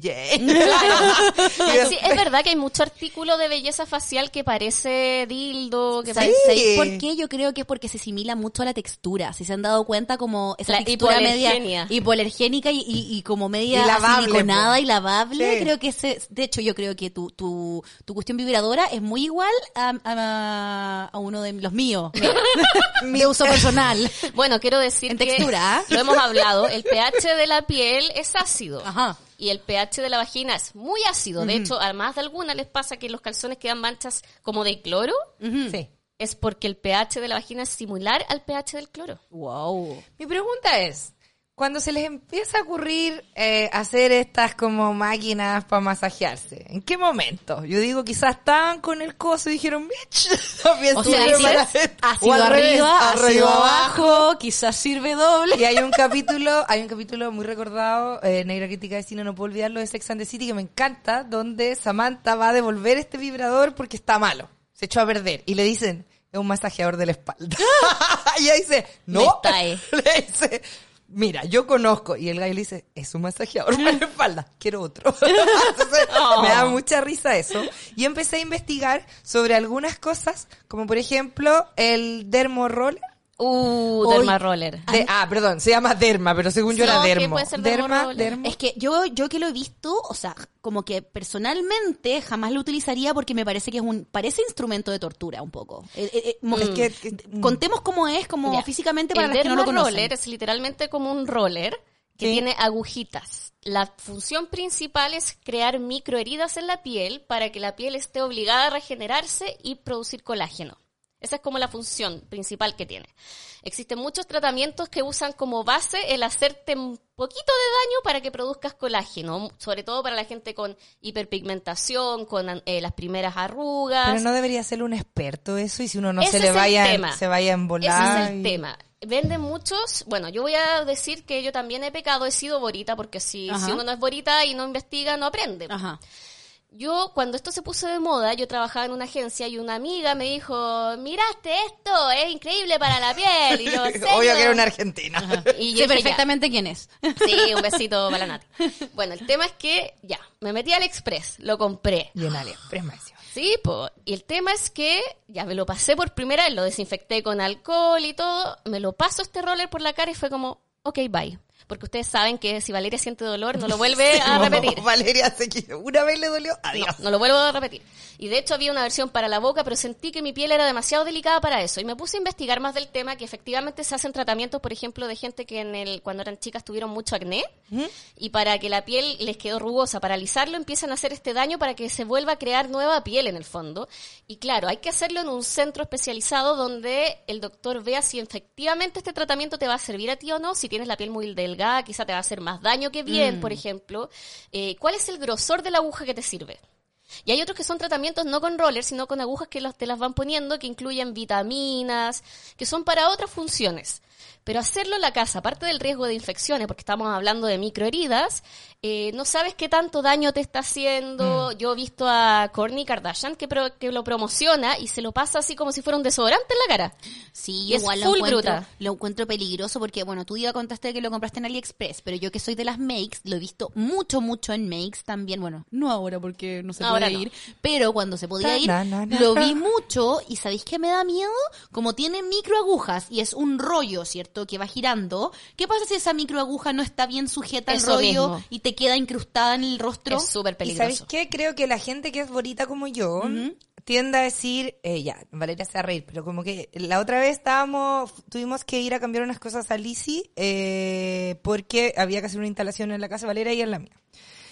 Jane. Sí, es verdad que hay mucho artículo de belleza facial que parece dildo, que Sí. parece... ¿Sabéis por qué? Yo creo que es porque se asimila mucho a la textura. Si se han dado cuenta, como esa La textura media hipoalergenia. hipoalergénica y como media Y lavable, siliconada po. y lavable, Sí. creo que de hecho yo creo que tu cuestión vibradora es muy igual a uno de los míos. De uso personal. Bueno, quiero decir En que textura, ¿ah? lo hemos hablado, el pH de la piel es ácido. Ajá. Y el pH de la vagina es muy ácido. De hecho, a más de alguna les pasa que los calzones quedan manchas como de cloro. Sí. Es porque el pH de la vagina es similar al pH del cloro. Wow. Mi pregunta es, cuando se les empieza a ocurrir hacer estas como máquinas para masajearse, ¿en qué momento? Yo digo, quizás estaban con el coso y dijeron, bitch, también O sea, sirve para dices, esto. ácido O al revés, arriba, arriba ácido abajo, quizás sirve doble. Y hay un capítulo muy recordado, Negra Crítica de Cine, no puedo olvidarlo, de Sex and the City, que me encanta, donde Samantha va a devolver este vibrador porque está malo, se echó a perder, y le dicen, es un masajeador de la espalda. Y ella dice, no, Me estae. le dice, mira, yo conozco, y el gallo le dice, es un masajeador para la espalda, quiero otro. Entonces, me da mucha risa eso, y empecé a investigar sobre algunas cosas, como por ejemplo, el dermoroller. Derma roller. Perdón, se llama Derma, pero según yo No, era que Dermo. puede ser dermo. Dermo. Es que yo que lo he visto, o sea, como que personalmente jamás lo utilizaría porque me parece que parece instrumento de tortura un poco. Es que Contemos cómo es, como Ya. físicamente para el los que no lo derma conocen. roller es literalmente como un roller que Sí. tiene agujitas. La función principal es crear microheridas en la piel para que la piel esté obligada a regenerarse y producir colágeno. Esa es como la función principal que tiene. Existen muchos tratamientos que usan como base el hacerte un poquito de daño para que produzcas colágeno, sobre todo para la gente con hiperpigmentación, con las primeras arrugas. Pero no debería ser un experto eso, y si uno no Ese se le es el vaya tema. se vaya a embolar. Ese es el tema. Venden muchos, bueno, yo voy a decir que yo también he pecado, he sido borita, porque si Ajá. uno no es borita y no investiga, no aprende. Ajá. Yo, cuando esto se puso de moda, yo trabajaba en una agencia y una amiga me dijo, miraste esto, es increíble para la piel. Y yo, ¿en serio? Obvio que era una argentina. Y Sé yo dije, perfectamente quién es. "Ya". Sí, un besito para la Nati. Bueno, el tema es que, ya, me metí al Express, lo compré. Y en AliExpress me decía. Sí, po. Y el tema es que ya me lo pasé por primera vez, lo desinfecté con alcohol y todo, me lo paso este roller por la cara y fue como, ok, bye. Porque ustedes saben que si Valeria siente dolor, no lo vuelve a repetir. Valeria se quiso. Una vez le dolió, adiós. No lo vuelvo a repetir. Y de hecho había una versión para la boca, pero sentí que mi piel era demasiado delicada para eso. Y me puse a investigar más del tema, que efectivamente se hacen tratamientos, por ejemplo, de gente que cuando eran chicas tuvieron mucho acné. Y para que la piel les quedó rugosa, para alisarlo, empiezan a hacer este daño para que se vuelva a crear nueva piel en el fondo. Y claro, hay que hacerlo en un centro especializado donde el doctor vea si efectivamente este tratamiento te va a servir a ti o no. Si tienes la piel muy delgada, quizá te va a hacer más daño que bien, por ejemplo. ¿Cuál es el grosor de la aguja que te sirve? Y hay otros que son tratamientos no con rollers, sino con agujas que te las van poniendo, que incluyen vitaminas, que son para otras funciones. Pero hacerlo en la casa, aparte del riesgo de infecciones, porque estamos hablando de microheridas, no sabes qué tanto daño te está haciendo. Yo he visto a Kourtney Kardashian que lo promociona y se lo pasa así como si fuera un desodorante en la cara. Sí, Y es igual full bruta. lo encuentro peligroso porque, bueno, tú ya contaste que lo compraste en AliExpress, pero yo que soy de las makes, lo he visto mucho en makes también. Bueno, no ahora porque no se Ahora puede no. ir, pero cuando se podía ir, Na. lo vi mucho y ¿sabéis qué me da miedo? Como tiene microagujas y es un rollo, ¿cierto? Que va girando. ¿Qué pasa si esa microaguja no está bien sujeta al Eso rollo mismo. y te queda incrustada en el rostro? Es súper ¿Y peligroso. sabéis qué? Creo que la gente que es bonita como yo tiende a decir, ya, Valeria se va a reír, pero como que la otra vez tuvimos que ir a cambiar unas cosas a Lizzy porque había que hacer una instalación en la casa de Valeria y en la mía.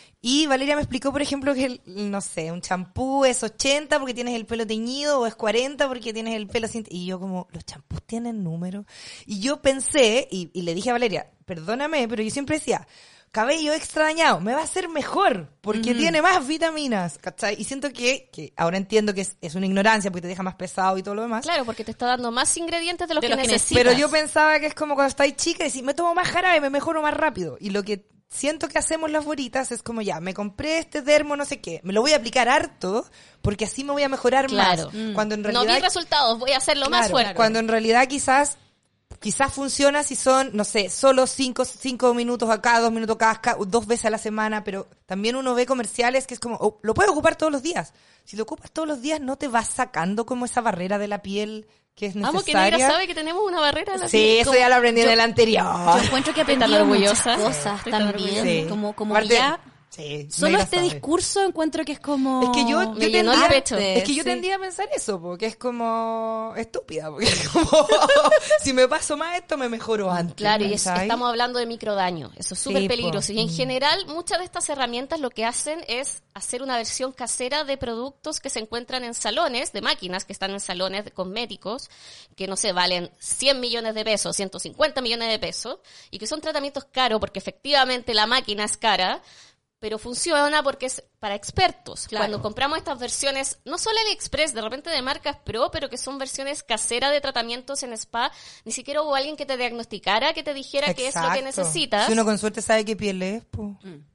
Y Valeria me explicó, por ejemplo, que, no sé, un champú es 80 porque tienes el pelo teñido o es 40 porque tienes el pelo sin... Y yo como, ¿los champús tienen número? Y yo pensé, y le dije a Valeria, perdóname, pero yo siempre decía, cabello extra dañado, me va a hacer mejor porque tiene más vitaminas, ¿cachai? Y siento que ahora entiendo que es una ignorancia porque te deja más pesado y todo lo demás. Claro, porque te está dando más ingredientes de los De que los que necesitas. Pero yo pensaba que es como cuando estáis chica y decís, me tomo más jarabe, me mejoro más rápido. Y lo que siento que hacemos las bolitas es como ya, me compré este dermo, no sé qué, me lo voy a aplicar harto porque así me voy a mejorar Claro. más. Cuando en realidad... No vi resultados, voy a hacerlo más Claro, fuerte. cuando en realidad quizás funciona si son, no sé, solo 5 minutos acá, 2 minutos acá, 2 veces a la semana, pero también uno ve comerciales que es como, lo puedes ocupar todos los días. Si lo ocupas todos los días, no te vas sacando como esa barrera de la piel que es necesaria. Vamos, que Negra sabe que tenemos una barrera en la Sí, piel. eso ya lo aprendí en el Yo anterior. encuentro que Estoy tan aprendí muchas orgullosa. cosas Estoy tan también, Sí. como Aparte, que ya... sí, Solo Negra este sabe. discurso encuentro que es como... Es que yo Me llenó el tendía- pecho. Es que yo Sí. tendía a pensar eso, porque es como estúpida, porque es como si me paso más esto me mejoro antes. Claro, y ¿cachai? estamos hablando de microdaño. Eso es súper Sí, po. peligroso. Y en general, muchas de estas herramientas lo que hacen es hacer una versión casera de productos que se encuentran en salones, de máquinas que están en salones de cosméticos, que no sé, valen 100 millones de pesos, 150 millones de pesos, y que son tratamientos caros porque efectivamente la máquina es cara, pero funciona porque es para expertos. Claro. Cuando compramos estas versiones, no solo AliExpress, de repente de marcas pro, pero que son versiones caseras de tratamientos en spa, ni siquiera hubo alguien que te diagnosticara, que te dijera qué es lo que Exacto. necesitas. Si uno con suerte sabe qué piel es, pues.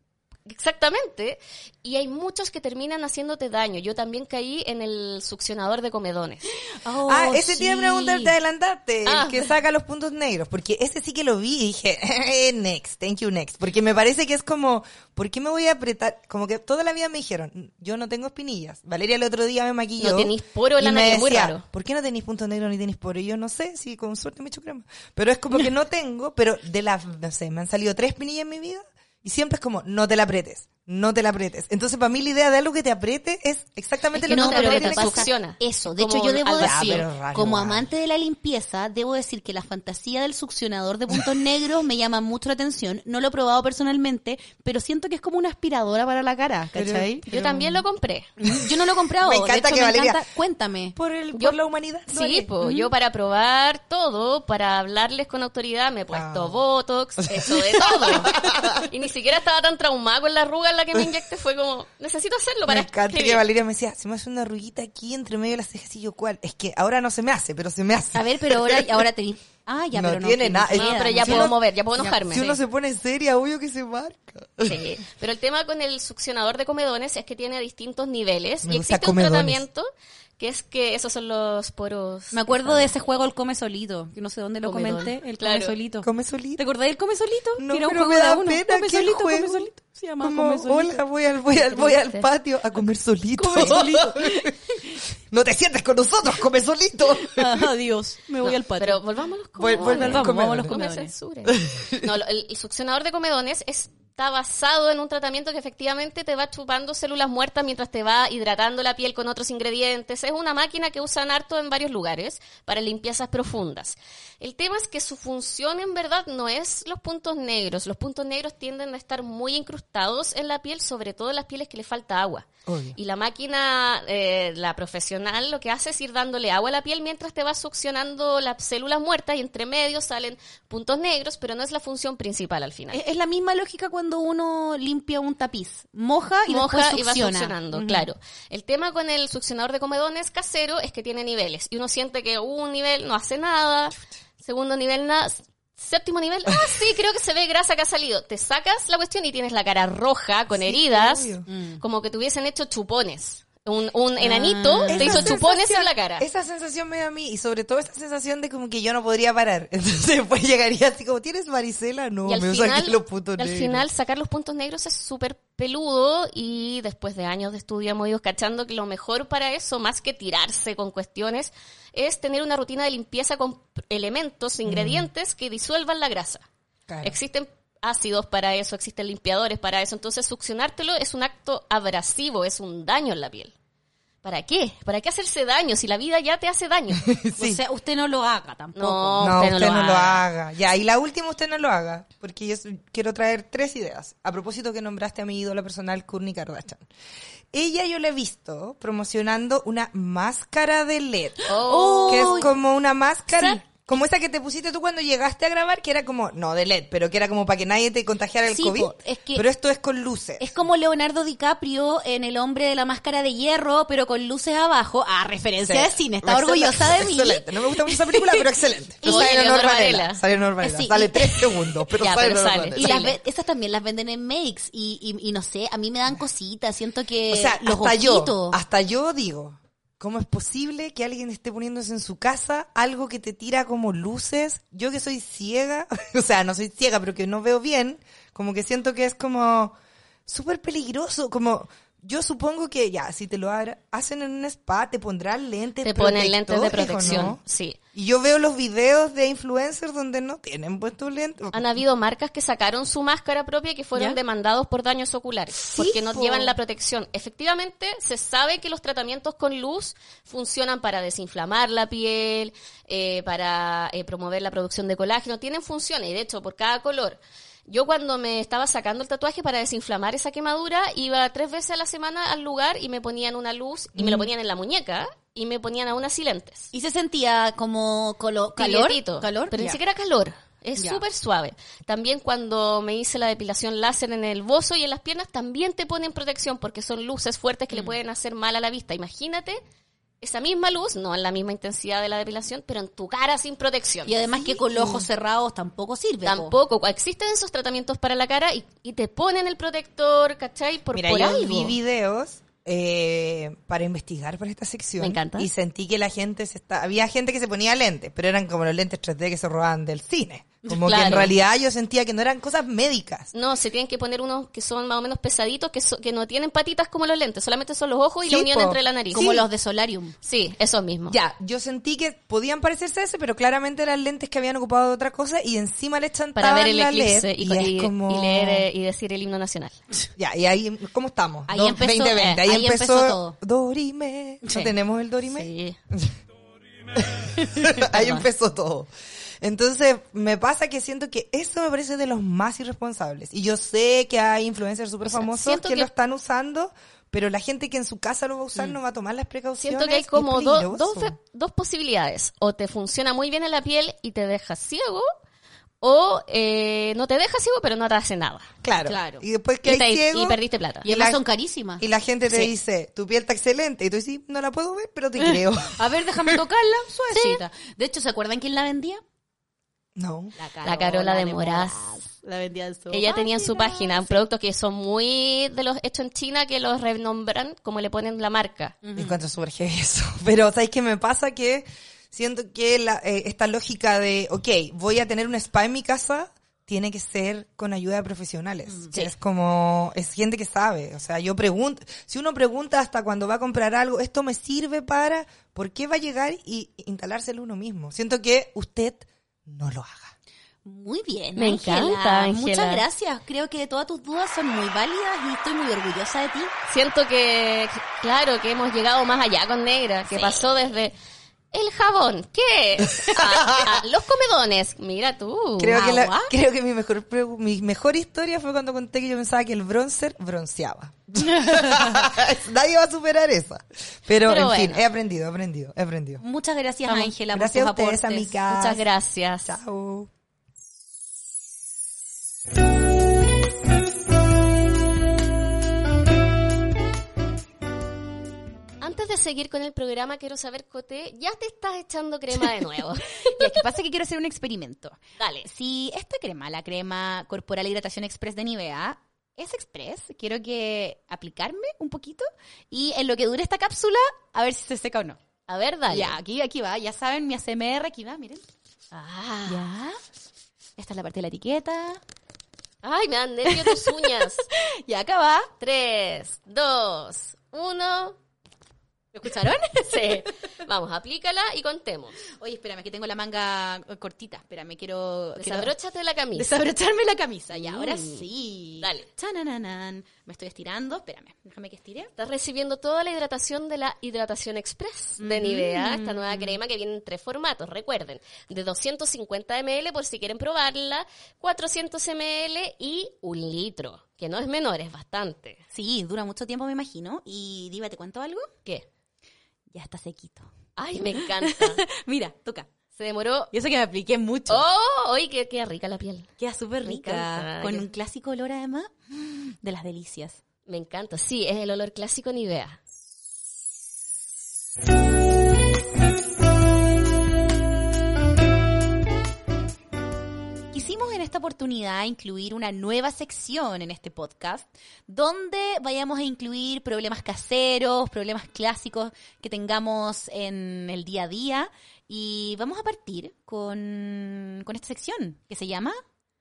Exactamente. Y hay muchos que terminan haciéndote daño. Yo también caí en el succionador de comedones. Oh, Ese te iba a sí. preguntar, te adelantaste, Ah. el que saca los puntos negros, porque ese sí que lo vi y dije, next, thank you, next, porque me parece que es como, ¿por qué me voy a apretar? Como que toda la vida me dijeron, yo no tengo espinillas. Valeria el otro día me maquilló. No tenís poro en la y me nariz, muy decía, raro. ¿por qué no tenéis puntos negros ni tenéis poro? Y yo no sé, si con suerte me echo crema. Pero es como que no tengo, pero no sé, me han salido 3 espinillas en mi vida y siempre es como, no te la apretes. No te la apretes. Entonces, para mí la idea de algo que te apriete es exactamente Es que lo no que te uno aprieta, tiene que succiona. hacer. Eso, de Como hecho yo debo al decir, vacío. pero raro como igual. amante de la limpieza, debo decir que la fantasía del succionador de puntos negros me llama mucho la atención. No lo he probado personalmente, pero siento que es como una aspiradora para la cara, ¿cachai? Yo también lo compré. Yo no lo he comprado. Me encanta de hecho, que Valeria- Cuéntame. Por la humanidad. lo Sí, haré. pues yo para probar todo, para hablarles con autoridad, me he puesto Botox, hecho de todo. Y ni siquiera estaba tan traumada con la arruga en la que me inyecté. Fue como, necesito hacerlo para Me encanta escribir. que Valeria me decía, se me hace una arruguita aquí entre medio de las cejas y yo, ¿cuál? Es que ahora no se me hace, pero se me hace. A ver, pero ahora te... Ah, ya, No pero no tiene nada. No, pero ya Si puedo uno- mover, ya puedo enojarme. Si uno se pone seria, obvio que se marca. Sí, pero el tema con el succionador de comedones es que tiene distintos niveles Me y gusta existe un comedones. tratamiento que es que esos son los poros. Me acuerdo de ese juego, el Come Solito, que no sé dónde lo Comedón. comenté, el Claro. Come Solito. Come solito. ¿Te acordás del Come Solito? No, Que era un pero juego me de da uno. pena Come que el Solito, juego- Come Solito. Se llama Como, Come Solito. hola, voy al patio a comer solito. Come solito. No te sientes con nosotros, come solito. Adiós, me voy al patio. Pero volvamos a los comedones. Vuelve a los Vamos a los comedones. No me comedones. censuren. No, el succionador de comedones está basado en un tratamiento que efectivamente te va chupando células muertas mientras te va hidratando la piel con otros ingredientes. Es una máquina que usan harto en varios lugares para limpiezas profundas. El tema es que su función en verdad no es los puntos negros. Los puntos negros tienden a estar muy incrustados en la piel, sobre todo en las pieles que le falta agua. Obvio. Y la máquina, la profesional, lo que hace es ir dándole agua a la piel mientras te va succionando las células muertas y entre medio salen puntos negros, pero no es la función principal al final. Es la misma lógica cuando cuando uno limpia un tapiz? Moja y Moja después y va succiona. succionando, claro. El tema con el succionador de comedones casero es que tiene niveles. Y uno siente que un nivel no hace nada, segundo nivel nada, séptimo nivel, sí, creo que se ve grasa que ha salido. Te sacas la cuestión y tienes la cara roja, con heridas, obvio. como que te hubiesen hecho chupones. Un enanito te hizo chupones en la cara. Esa sensación me da a mí, y sobre todo esa sensación de como que yo no podría parar. Entonces pues llegaría así como, ¿tienes varicela? No, Y al me final, saqué los puntos al negros. final sacar los puntos negros es súper peludo y después de años de estudio hemos ido cachando que lo mejor para eso, más que tirarse con cuestiones, es tener una rutina de limpieza con elementos, ingredientes que disuelvan la grasa. Claro. Existen ácidos para eso, existen limpiadores para eso, entonces succionártelo es un acto abrasivo, es un daño en la piel. ¿Para qué? ¿Para qué hacerse daño si la vida ya te hace daño? Sí. O sea, usted no lo haga tampoco. No, usted no lo haga. Ya, y la última, usted no lo haga. Porque yo quiero traer 3 ideas. A propósito que nombraste a mi ídola personal, Kourtney Kardashian. Ella yo la he visto promocionando una máscara de LED. Oh. Que es como una máscara... Sí. Como esa que te pusiste tú cuando llegaste a grabar, que era como, no de LED, pero que era como para que nadie te contagiara el Sí, COVID. po, es que- pero esto es con luces. Es como Leonardo DiCaprio en El hombre de la máscara de hierro, pero con luces abajo. Ah, referencia de cine. Está orgullosa de mí. Excelente. No me gusta mucho esa película, pero excelente. Y Sale Leonor Leonor Varela. Varela. Sale Leonor Varela. Sí, Sale y- 3 segundos, pero Ya, sale pero Leonor sale. Varela. Y Sí. esas también las venden en makes y no sé, a mí me dan cositas, siento que O sea, los ojitos. hasta yo digo, ¿cómo es posible que alguien esté poniéndose en su casa algo que te tira como luces? Yo que soy ciega, o sea, no soy ciega, pero que no veo bien, como que siento que es como súper peligroso, como... Yo supongo que ya, si te lo hacen en un spa, te pondrán lentes Te ponen lentes de protectores, ¿o protección, no? sí. Y yo veo los videos de influencers donde no tienen puestos lentes. Han habido marcas que sacaron su máscara propia y que fueron ¿Ya? demandados por daños oculares, Sí, porque no po. llevan la protección. Efectivamente, se sabe que los tratamientos con luz funcionan para desinflamar la piel, para promover la producción de colágeno, tienen funciones, y de hecho, por cada color. Yo cuando me estaba sacando el tatuaje para desinflamar esa quemadura, iba 3 veces a la semana al lugar y me ponían una luz, y me lo ponían en la muñeca, y me ponían aún así lentes. Y se sentía como calor, Tibietito, calor, pero ni Ya. siquiera calor. Es Ya. súper suave. También cuando me hice la depilación láser en el bozo y en las piernas, también te ponen protección porque son luces fuertes que le pueden hacer mal a la vista. Imagínate esa misma luz, no en la misma intensidad de la depilación, pero en tu cara sin protección. Y además que con los ojos cerrados tampoco sirve. po. Tampoco. Existen esos tratamientos para la cara y te ponen el protector, ¿cachai? Por Mira, por yo algo. vi videos para investigar para esta sección. Me encanta. Y sentí que la gente había gente que se ponía lentes, pero eran como los lentes 3D que se robaban del cine. Como que en Claro. realidad yo sentía que no eran cosas médicas. No, se tienen que poner unos que son más o menos pesaditos, que no tienen patitas como los lentes, solamente son los ojos y Sí, la unión po. entre la nariz. Como Sí. los de Solarium. Sí, esos mismos. Ya, yo sentí que podían parecerse a eso, pero claramente eran lentes que habían ocupado de otra cosa y encima le chantaban Para ver el la eclipse LED, y, es como... y leer y decir el himno nacional. Ya, y ahí, ¿cómo estamos? Ahí empezó, 2020, ahí empezó todo. Dorime. Sí. ¿No tenemos el Dorime? Sí. Ahí empezó todo. Entonces, me pasa que siento que eso me parece de los más irresponsables. Y yo sé que hay influencers súper famosos siento que que- lo están usando, pero la gente que en su casa lo va a usar no va a tomar las precauciones. Siento que hay y es como peligroso. dos posibilidades. O te funciona muy bien en la piel y te deja ciego, o no te deja ciego pero no te hace nada. Claro. Claro. Y después que Y, hay ciego... y perdiste plata. Y además la- son carísimas. Y la gente te Sí. dice, tu piel está excelente. Y tú dices, no la puedo ver, pero te creo. A ver, déjame tocarla, suavecita. De hecho, ¿se acuerdan quién la vendía? No. La Carola de Moraz. La vendía en su Ella tenía en su página productos que son muy de los hechos en China, que los renombran como le ponen la marca. Me encuentro súper heavy eso. Pero, ¿sabes qué me pasa? Que siento que esta lógica de, ok, voy a tener un spa en mi casa, tiene que ser con ayuda de profesionales. Sí. Es como, es gente que sabe. O sea, yo pregunto, si uno pregunta hasta cuando va a comprar algo, ¿esto me sirve para? ¿Por qué va a llegar y instalárselo uno mismo? Siento que usted no lo haga. Muy bien, Me Ángela. encanta, Ángela. Muchas gracias. Creo que todas tus dudas son muy válidas y estoy muy orgullosa de ti. Siento que, claro, que hemos llegado más allá con Negra, que Sí. pasó desde el jabón, ¿qué? A los comedones, mira tú. Creo que, ¿Agua? creo que mi mejor historia fue cuando conté que yo pensaba que el bronzer bronceaba. Nadie va a superar esa. Pero en fin, bueno. he aprendido. Muchas gracias, Vamos. Ángela, Gracias por a tus ustedes, aportes. amigas. Muchas gracias. Chao. seguir con el programa, quiero saber, Coté, ya te estás echando crema de nuevo. Y es que pasa que quiero hacer un experimento. Dale. Si esta crema, la crema corporal hidratación express de Nivea, es express, quiero que aplicarme un poquito y en lo que dure esta cápsula, a ver si se seca o no. A ver, dale. Ya, aquí va, ya saben, mi ASMR, aquí va, miren. Ah. Ya. Esta es la parte de la etiqueta. Ay, me dan nervios tus uñas. Y acá va. 3, 2, 1. ¿Lo escucharon? Sí. Vamos, aplícala y contemos. Oye, espérame, que tengo la manga cortita. Espérame, quiero Desabróchate la camisa. desabrocharme la camisa. Y ahora sí. Dale. Chanananan. Me estoy estirando. Espérame, déjame que estire. Estás recibiendo toda la hidratación de la Hidratación Express de Nivea, esta nueva crema que viene en 3 formatos, recuerden, de 250 ml por si quieren probarla, 400 ml y 1 litro, que no es menor, es bastante. Sí, dura mucho tiempo, me imagino. Y Diva, ¿te cuento algo? ¿Qué? Ya está sequito. Ay, me encanta. Mira, toca. Se demoró. Y eso que me apliqué mucho. ¡Oh! ¡Ay, qué rica la piel! Queda súper Me rica. encanta. Con un clásico olor, además, de las delicias. Me encanta. Sí, es el olor clásico Nivea. Quisimos en esta oportunidad incluir una nueva sección en este podcast donde vayamos a incluir problemas caseros, problemas clásicos que tengamos en el día a día y vamos a partir con esta sección que se llama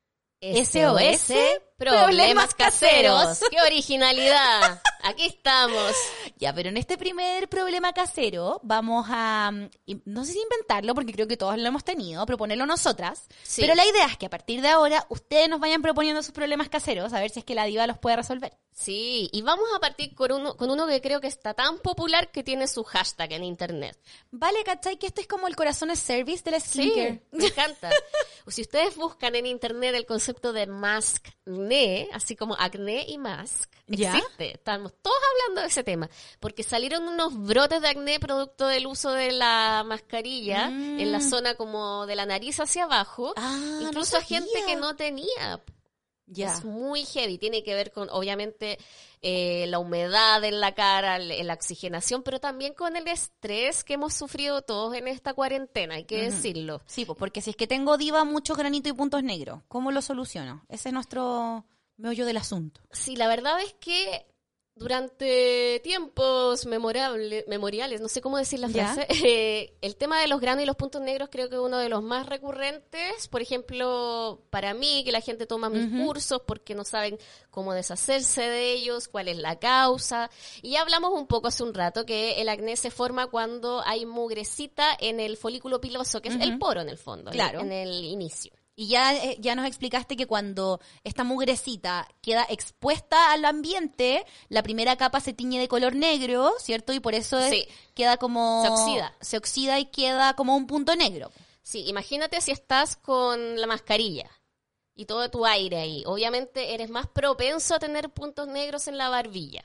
SOS Problemas Caseros. ¡Qué originalidad! Aquí estamos. Ya, pero en este primer problema casero vamos a, no sé si inventarlo porque creo que todos lo hemos tenido, proponerlo nosotras, Sí. pero la idea es que a partir de ahora ustedes nos vayan proponiendo sus problemas caseros a ver si es que la Diva los puede resolver. Sí, y vamos a partir con uno que creo que está tan popular que tiene su hashtag en internet. Vale, ¿cachai? Que esto es como el corazón es service de la Sí, skincare. me encanta. Si ustedes buscan en internet el concepto de maskne, así como acné y mask, ¿Ya? existe. Estamos todos hablando de ese tema, porque salieron unos brotes de acné producto del uso de la mascarilla en la zona como de la nariz hacia abajo, Ah, incluso no a gente sabía. que no tenía. Ya. Es muy heavy, tiene que ver con, obviamente, la humedad en la cara, la oxigenación, pero también con el estrés que hemos sufrido todos en esta cuarentena, hay que decirlo. Sí, pues porque si es que tengo Diva muchos granitos y puntos negros, ¿cómo lo soluciono? Ese es nuestro meollo del asunto. Sí, la verdad es que durante tiempos memoriales, no sé cómo decir la ¿Ya? frase, el tema de los granos y los puntos negros creo que es uno de los más recurrentes. Por ejemplo, para mí, que la gente toma mis cursos porque no saben cómo deshacerse de ellos, cuál es la causa. Y ya hablamos un poco hace un rato que el acné se forma cuando hay mugrecita en el folículo piloso, que es el poro en el fondo, Claro. en el inicio. Y ya nos explicaste que cuando esta mugrecita queda expuesta al ambiente, la primera capa se tiñe de color negro, ¿cierto? Y por eso Sí. queda como... Se oxida. Se oxida y queda como un punto negro. Sí, imagínate si estás con la mascarilla y todo tu aire ahí. Obviamente eres más propenso a tener puntos negros en la barbilla.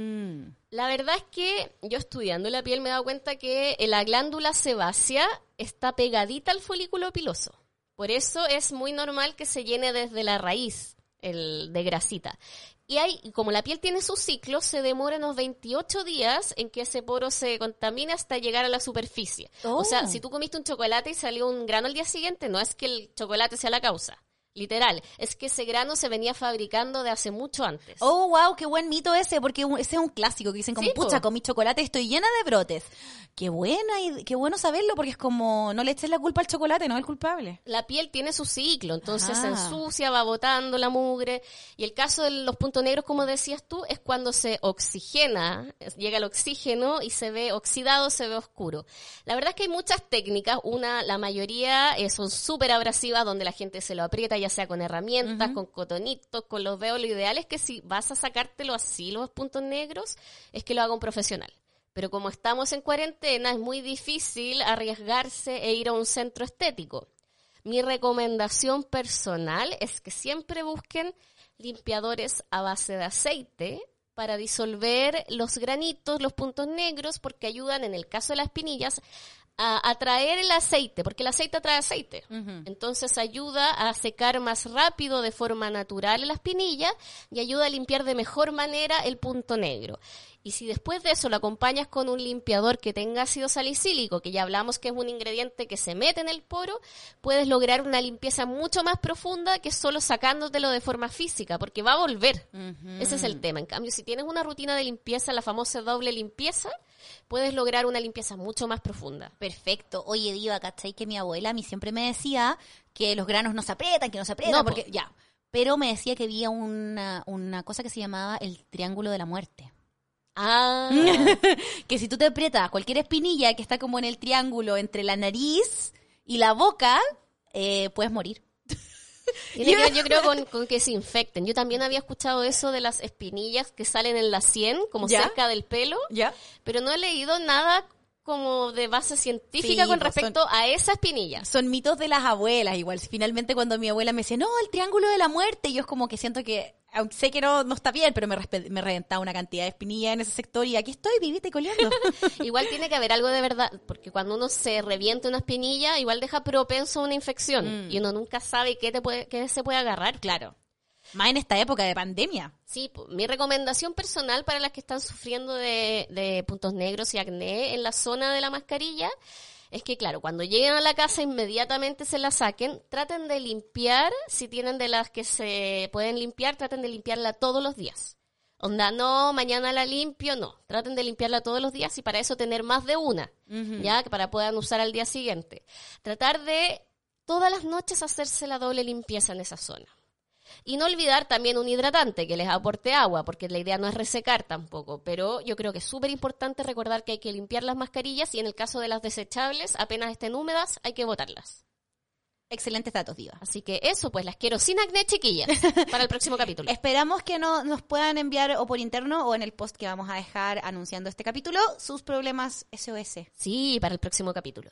La verdad es que yo estudiando la piel me he dado cuenta que la glándula sebácea está pegadita al folículo piloso. Por eso es muy normal que se llene desde la raíz de grasita. Y como la piel tiene su ciclo, se demora unos 28 días en que ese poro se contamine hasta llegar a la superficie. Oh. O sea, si tú comiste un chocolate y salió un grano al día siguiente, no es que el chocolate sea la causa. Literal, es que ese grano se venía fabricando de hace mucho antes. Oh, wow, qué buen mito ese, porque ese es un clásico que dicen como, Sí, po. pucha, comí chocolate, estoy llena de brotes. Qué buena y qué bueno saberlo, porque es como, no le eches la culpa al chocolate, no es el culpable. La piel tiene su ciclo, entonces se Ah. ensucia, va botando la mugre. Y el caso de los puntos negros, como decías tú, es cuando se oxigena, llega el oxígeno y se ve oxidado, se ve oscuro. La verdad es que hay muchas técnicas, la mayoría son súper abrasivas, donde la gente se lo aprieta, ya sea con herramientas, con cotonitos, con los dedos. Lo ideal es que si vas a sacártelo así, los puntos negros, es que lo haga un profesional. Pero como estamos en cuarentena, es muy difícil arriesgarse e ir a un centro estético. Mi recomendación personal es que siempre busquen limpiadores a base de aceite para disolver los granitos, los puntos negros, porque ayudan, en el caso de las espinillas, a atraer el aceite, porque el aceite atrae aceite. Entonces ayuda a secar más rápido de forma natural la espinilla y ayuda a limpiar de mejor manera el punto negro. Y si después de eso lo acompañas con un limpiador que tenga ácido salicílico, que ya hablamos que es un ingrediente que se mete en el poro, puedes lograr una limpieza mucho más profunda que solo sacándotelo de forma física, porque va a volver. Ese es el tema. En cambio, si tienes una rutina de limpieza, la famosa doble limpieza, puedes lograr una limpieza mucho más profunda. Perfecto. Oye, Diva, ¿cachai? Que mi abuela a mí siempre me decía que los granos no se aprietan, No, porque ya. Pero me decía que había una cosa que se llamaba el triángulo de la muerte. Ah, Que si tú te aprietas cualquier espinilla que está como en el triángulo entre la nariz y la boca, puedes morir. tiene que ver, yo creo, con que se infecten. Yo también había escuchado eso de las espinillas que salen en la sien, como ¿Ya? cerca del pelo, ¿Ya? pero no he leído nada como de base científica Sí, con pues respecto a esa espinilla. Son mitos de las abuelas, igual. Finalmente cuando mi abuela me decía, no, el triángulo de la muerte, yo es como que siento que, aunque sé que no está bien, pero me reventaba una cantidad de espinillas en ese sector y aquí estoy, vivita y coleando. Igual tiene que haber algo de verdad, porque cuando uno se revienta una espinilla, igual deja propenso a una infección y uno nunca sabe qué se puede agarrar. Claro. Más en esta época de pandemia. Sí, mi recomendación personal para las que están sufriendo de puntos negros y acné en la zona de la mascarilla es que, claro, cuando lleguen a la casa inmediatamente se la saquen, traten de limpiar, si tienen de las que se pueden limpiar, traten de limpiarla todos los días. Onda, no, mañana la limpio, no. Traten de limpiarla todos los días y para eso tener más de una, ya, que para puedan usar al día siguiente. Tratar de todas las noches hacerse la doble limpieza en esa zona. Y no olvidar también un hidratante que les aporte agua, porque la idea no es resecar tampoco, pero yo creo que es súper importante recordar que hay que limpiar las mascarillas y en el caso de las desechables, apenas estén húmedas, hay que botarlas. Excelentes datos, Diva. Así que eso, pues las quiero sin acné, chiquillas, para el próximo capítulo. Esperamos que nos puedan enviar o por interno o en el post que vamos a dejar anunciando este capítulo sus problemas SOS. Sí, para el próximo capítulo.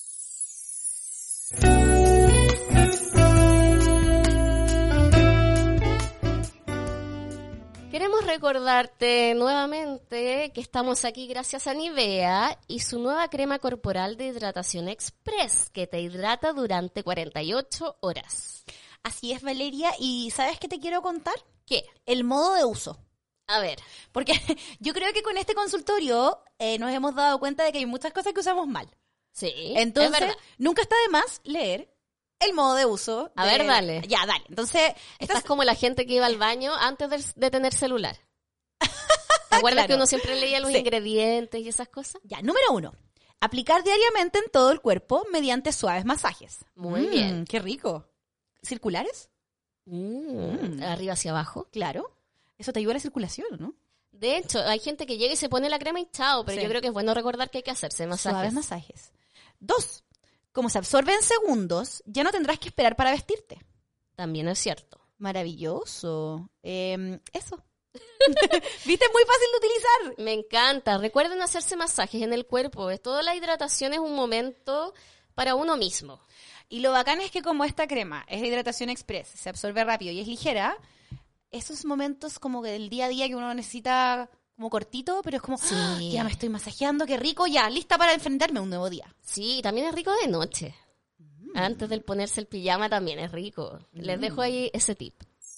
Queremos recordarte nuevamente que estamos aquí gracias a Nivea y su nueva crema corporal de hidratación express que te hidrata durante 48 horas. Así es, Valeria. ¿Y sabes qué te quiero contar? ¿Qué? El modo de uso. A ver. Porque yo creo que con este consultorio nos hemos dado cuenta de que hay muchas cosas que usamos mal. Sí, Entonces, es verdad. nunca está de más leer el modo de uso. A ver, dale. Ya, dale. Entonces, Estás como la gente que iba al baño antes de tener celular. ¿Te acuerdas Claro. que uno siempre leía los Sí. ingredientes y esas cosas? Ya, número 1. Aplicar diariamente en todo el cuerpo mediante suaves masajes. Muy bien. Qué rico. ¿Circulares? Arriba hacia abajo. Claro. Eso te ayuda a la circulación, ¿no? De hecho, hay gente que llega y se pone la crema y chao, pero Sí. yo creo que es bueno recordar que hay que hacerse masajes. Suaves masajes. 2. Como se absorbe en segundos, ya no tendrás que esperar para vestirte. También es cierto. Maravilloso. Eso. ¿Viste? Es muy fácil de utilizar. Me encanta. Recuerden hacerse masajes en el cuerpo. Toda la hidratación es un momento para uno mismo. Y lo bacán es que como esta crema es de hidratación express, se absorbe rápido y es ligera, esos momentos como que del día a día que uno necesita como cortito, pero es como, Sí. "Ah, ya me estoy masajeando, qué rico, ya, lista para enfrentarme a un nuevo día". Sí, también es rico de noche. Antes de ponerse el pijama también es rico. Les dejo ahí ese tip.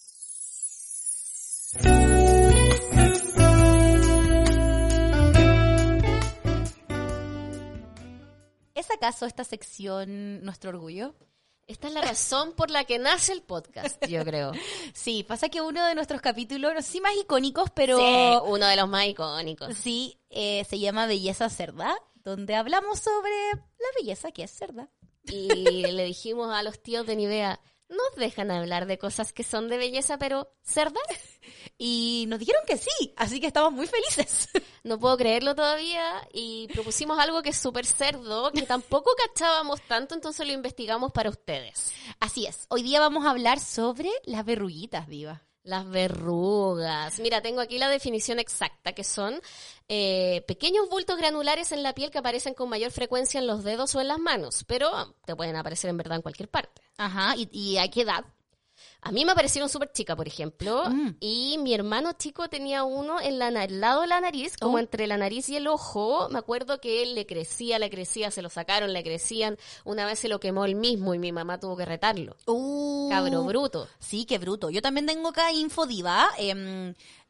¿Es acaso esta sección nuestro orgullo? Esta es la razón por la que nace el podcast, yo creo. Sí, pasa que uno de nuestros capítulos, no sé si más icónicos, pero Sí, uno de los más icónicos. sí, se llama Belleza Cerda, donde hablamos sobre la belleza que es cerda. Y le dijimos a los tíos de Nivea, nos dejan hablar de cosas que son de belleza, pero cerdas. Y nos dijeron que sí, así que estamos muy felices. No puedo creerlo todavía y propusimos algo que es súper cerdo, que tampoco cachábamos tanto, entonces lo investigamos para ustedes. Así es, hoy día vamos a hablar sobre las verruguitas, Diva. Las verrugas. Mira, tengo aquí la definición exacta, que son pequeños bultos granulares en la piel que aparecen con mayor frecuencia en los dedos o en las manos, pero te pueden aparecer en verdad en cualquier parte. Ajá, ¿y a qué edad? A mí me aparecieron súper chica, por ejemplo, y mi hermano chico tenía uno al lado de la nariz, como entre la nariz y el ojo. Me acuerdo que él le crecía, se lo sacaron, le crecían. Una vez se lo quemó él mismo y mi mamá tuvo que retarlo. Cabro bruto. Sí, qué bruto. Yo también tengo acá info, Diva.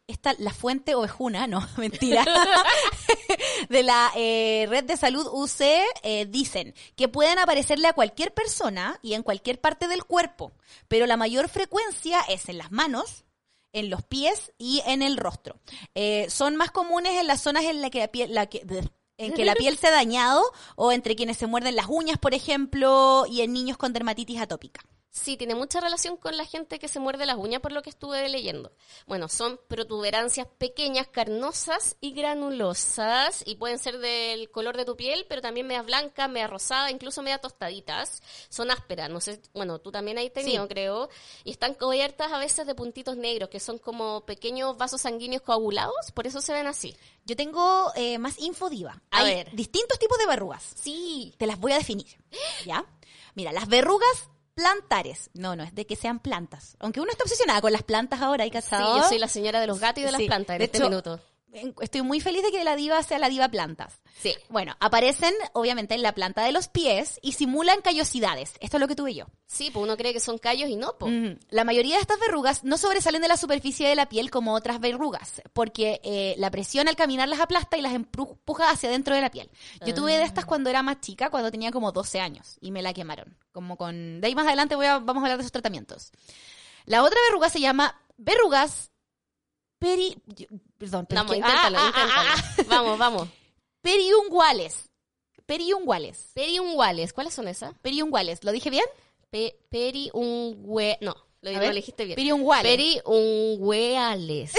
la fuente ovejuna, no, mentira, de la Red de Salud UC dicen que pueden aparecerle a cualquier persona y en cualquier parte del cuerpo, pero la mayor frecuencia es en las manos, en los pies y en el rostro. Son más comunes en las zonas en en que la piel se ha dañado o entre quienes se muerden las uñas, por ejemplo, y en niños con dermatitis atópica. Sí, tiene mucha relación con la gente que se muerde las uñas, por lo que estuve leyendo. Bueno, son protuberancias pequeñas, carnosas y granulosas, y pueden ser del color de tu piel, pero también media blanca, media rosada, incluso media tostaditas. Son ásperas, no sé, bueno, tú también has tenido, creo, y están cubiertas a veces de puntitos negros, que son como pequeños vasos sanguíneos coagulados, por eso se ven así. Yo tengo más info diva. A Hay ver. distintos tipos de verrugas. Sí. Te las voy a definir, ¿ya? Mira, las verrugas plantares. No, es de que sean plantas. Aunque uno está obsesionada con las plantas ahora, ¿hay Sí, cachado? yo soy la señora de los gatos y de las Sí, plantas en de este hecho, minuto. Estoy muy feliz de que la diva sea la diva plantas. Sí. Bueno, aparecen obviamente en la planta de los pies y simulan callosidades. Esto es lo que tuve yo. Sí, pues uno cree que son callos y no, pues. La mayoría de estas verrugas no sobresalen de la superficie de la piel como otras verrugas, porque la presión al caminar las aplasta y las empuja hacia dentro de la piel. Yo tuve de estas cuando era más chica, cuando tenía como 12 años, y me la quemaron. De ahí más adelante vamos a hablar de esos tratamientos. La otra verruga se llama verrugas Perdón, pero Vamos, es que- inténtalo. Vamos. Periunguales. Periunguales, ¿cuáles son esas? Periunguales, ¿lo dije bien? No, A no ver, lo dijiste bien. periunguales. Periunguales.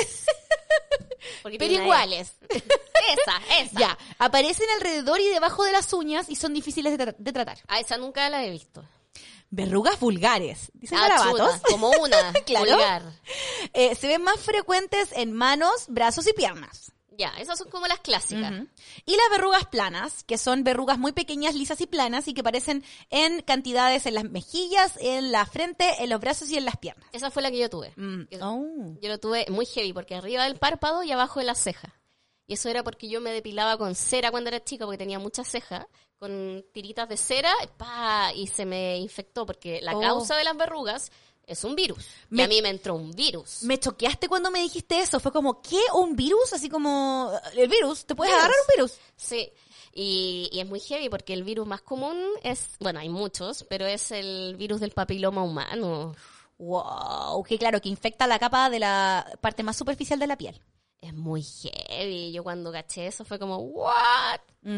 Porque tiene una Periunguales. E. Esa. Ya, aparecen alrededor y debajo de las uñas y son difíciles de tratar. Ah, esa nunca la he visto. Verrugas vulgares. Dicen Ah, garabatos. chuta, como una, Claro. vulgar. Se ven más frecuentes en manos, brazos y piernas. Ya, esas son como las clásicas. Ujú. Y las verrugas planas, que son verrugas muy pequeñas, lisas y planas y que aparecen en cantidades en las mejillas, en la frente, en los brazos y en las piernas. Esa fue la que yo tuve. Oh. Yo lo tuve muy heavy, porque arriba del párpado y abajo de la ceja. Y eso era porque yo me depilaba con cera cuando era chica, porque tenía mucha ceja, con tiritas de cera, y se me infectó, porque la causa de las verrugas es un virus. Y a mí me entró un virus. Me choqueaste cuando me dijiste eso. Fue como, ¿qué? ¿Un virus? Así como, el virus, ¿te puedes agarrar un virus? Sí, y es muy heavy porque el virus más común es, bueno, hay muchos, pero es el virus del papiloma humano. Wow, que claro, que infecta la capa de la parte más superficial de la piel. Es muy heavy. Yo cuando caché eso fue como, ¿what?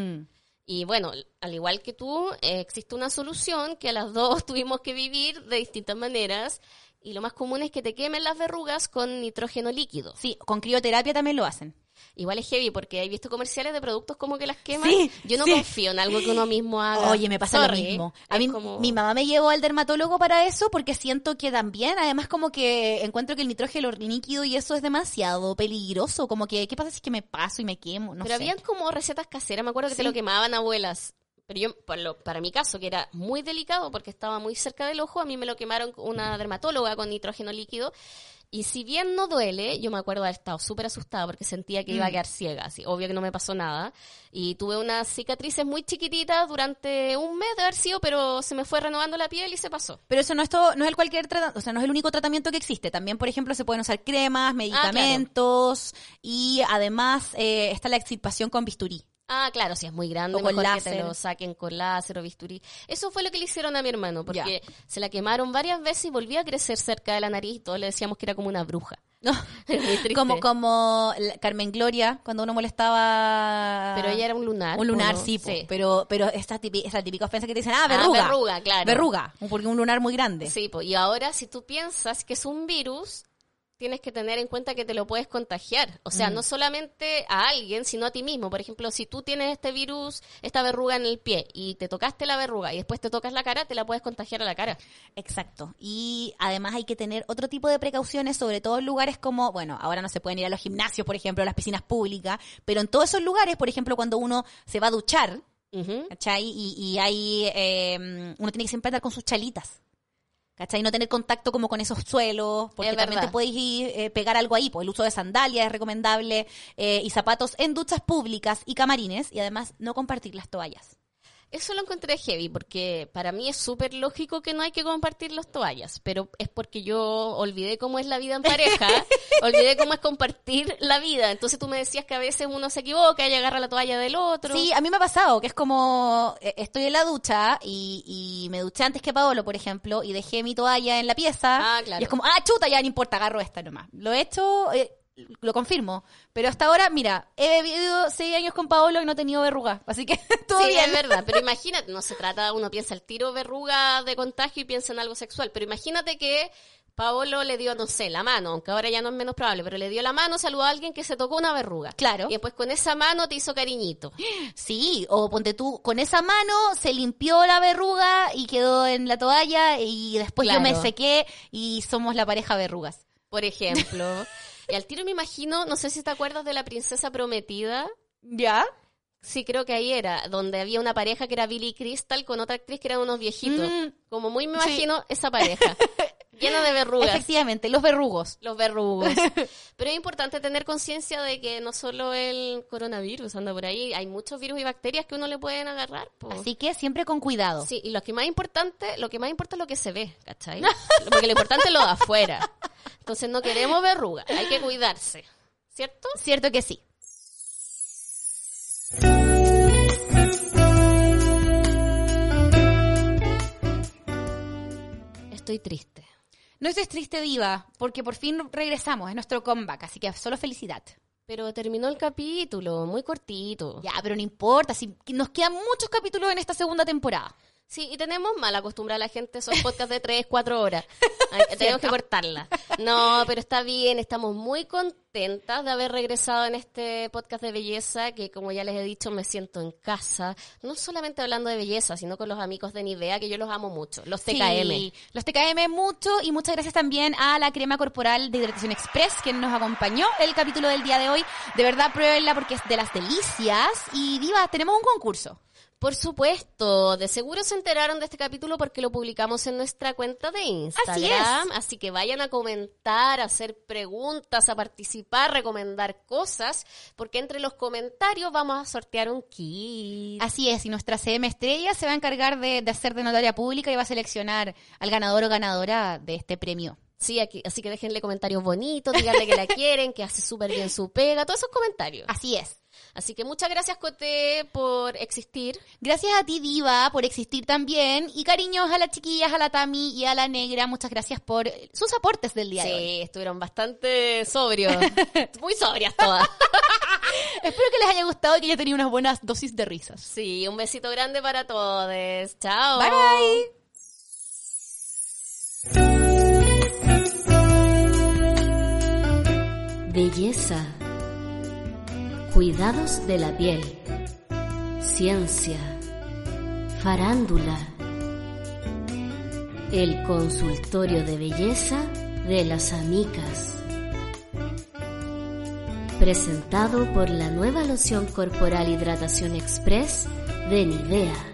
Y bueno, al igual que tú, existe una solución que a las dos tuvimos que vivir de distintas maneras. Y lo más común es que te quemen las verrugas con nitrógeno líquido. Sí, con crioterapia también lo hacen. Igual es heavy porque he visto comerciales de productos como que las queman. Sí, Yo no sí. confío en algo que uno mismo haga. Oye, me pasa Sorry, lo mismo. A es mí, como- mi mamá me llevó al dermatólogo para eso porque siento que también, además como que encuentro que el nitrógeno líquido y eso es demasiado peligroso. Como que, ¿qué pasa si es que me paso y me quemo? No Pero sé. habían como recetas caseras, me acuerdo que te Sí. lo quemaban abuelas. Pero yo, para mi caso, que era muy delicado porque estaba muy cerca del ojo, a mí me lo quemaron una dermatóloga con nitrógeno líquido. Y si bien no duele, yo me acuerdo de haber estado súper asustada porque sentía que iba a quedar ciega. Así, obvio que no me pasó nada. Y tuve unas cicatrices muy chiquititas durante un mes de haber sido, pero se me fue renovando la piel y se pasó. Pero eso no es el cualquier tratamiento, o sea, no es el único tratamiento que existe. También, por ejemplo, se pueden usar cremas, medicamentos y además está la extirpación con bisturí. Ah, claro, si es muy grande, O con mejor que te láser. lo saquen con láser o bisturí. Eso fue lo que le hicieron a mi hermano, porque Ya. se la quemaron varias veces y volvía a crecer cerca de la nariz y todos le decíamos que era como una bruja. Es muy triste. Como Carmen Gloria, cuando uno molestaba... Pero ella era un lunar. Un lunar, ¿o no? sí, pero esa típica ofensa que te dicen, verruga. verruga, claro. Verruga, porque un lunar muy grande. Sí, y ahora si tú piensas que es un virus, tienes que tener en cuenta que te lo puedes contagiar. O sea, no solamente a alguien, sino a ti mismo. Por ejemplo, si tú tienes este virus, esta verruga en el pie, y te tocaste la verruga y después te tocas la cara, te la puedes contagiar a la cara. Exacto. Y además hay que tener otro tipo de precauciones, sobre todo en lugares como, bueno, ahora no se pueden ir a los gimnasios, por ejemplo, a las piscinas públicas, pero en todos esos lugares, por ejemplo, cuando uno se va a duchar, Ujú. ¿cachai? Y hay, uno tiene que siempre andar con sus chalitas. ¿Cachai? No tener contacto como con esos suelos, porque Es también verdad. te puedes pegar algo ahí. Pues el uso de sandalias es recomendable y zapatos en duchas públicas y camarines, y además no compartir las toallas. Eso lo encontré heavy, porque para mí es súper lógico que no hay que compartir las toallas, pero es porque yo olvidé cómo es la vida en pareja, olvidé cómo es compartir la vida. Entonces tú me decías que a veces uno se equivoca y agarra la toalla del otro. Sí, a mí me ha pasado, que es como, estoy en la ducha y me duché antes que Paolo, por ejemplo, y dejé mi toalla en la pieza. Ah, claro. Y es como, chuta, ya no importa, agarro esta nomás. Lo he hecho, lo confirmo. Pero hasta ahora, mira, he vivido 6 años con Paolo y no he tenido verrugas. Así que todo Sí, bien. es verdad, pero imagínate, no se trata, uno piensa el tiro verruga de contagio y piensa en algo sexual, pero imagínate que Paolo le dio, no sé, la mano, aunque ahora ya no es menos probable, pero le dio la mano, saludó a alguien que se tocó una verruga. Claro. Y después con esa mano te hizo cariñito. Sí, o ponte tú, con esa mano se limpió la verruga y quedó en la toalla y después yo me Claro. sequé y somos la pareja verrugas. Por ejemplo. Y al tiro me imagino, no sé si te acuerdas de La Princesa Prometida. ¿Ya? Sí, creo que ahí era, donde había una pareja que era Billy Crystal con otra actriz que eran unos viejitos. Como muy me Sí. imagino esa pareja. Llena de verrugas. Efectivamente, los verrugos. Los verrugos. Pero es importante tener conciencia de que no solo el coronavirus anda por ahí, hay muchos virus y bacterias que uno le pueden agarrar. Po. Así que siempre con cuidado. Sí, y lo que más importa es lo que se ve, ¿cachai? Porque lo importante es lo de afuera. Entonces no queremos verrugas, hay que cuidarse, ¿cierto? Cierto que sí. Estoy triste. No estés triste, diva, porque por fin regresamos, es nuestro comeback, así que solo felicidad. Pero terminó el capítulo, muy cortito. Ya, pero no importa, si nos quedan muchos capítulos en esta segunda temporada. Sí, y tenemos mal acostumbrada a la gente a esos podcasts de 3-4 horas. Tenemos que cortarla. No, pero está bien, estamos muy contentas de haber regresado en este podcast de belleza, que como ya les he dicho, me siento en casa. No solamente hablando de belleza, sino con los amigos de Nivea, que yo los amo mucho, los TKM. Sí, los TKM mucho, y muchas gracias también a la crema corporal de hidratación express, que nos acompañó en el capítulo del día de hoy. De verdad, pruébenla porque es de las delicias. Y diva, tenemos un concurso. Por supuesto, de seguro se enteraron de este capítulo porque lo publicamos en nuestra cuenta de Instagram. Así que vayan a comentar, a hacer preguntas, a participar, recomendar cosas, porque entre los comentarios vamos a sortear un kit. Así es, y nuestra CM Estrella se va a encargar de hacer de notaria pública y va a seleccionar al ganador o ganadora de este premio. Sí, así que déjenle comentarios bonitos, díganle que la quieren, que hace súper bien su pega, todos esos comentarios. Así es. Así que muchas gracias, Coté, por existir. Gracias a ti, diva, por existir también. Y cariños a las chiquillas, a la Tami y a la Negra. Muchas gracias por sus aportes del día de hoy. Sí, estuvieron bastante sobrios. Muy sobrias todas. Espero que les haya gustado y que haya tenido unas buenas dosis de risas. Sí, un besito grande para todos. Chao. Bye, bye. Belleza, cuidados de la piel, ciencia, farándula, el consultorio de belleza de las amicas. Presentado por la nueva loción corporal Hidratación Express de Nivea.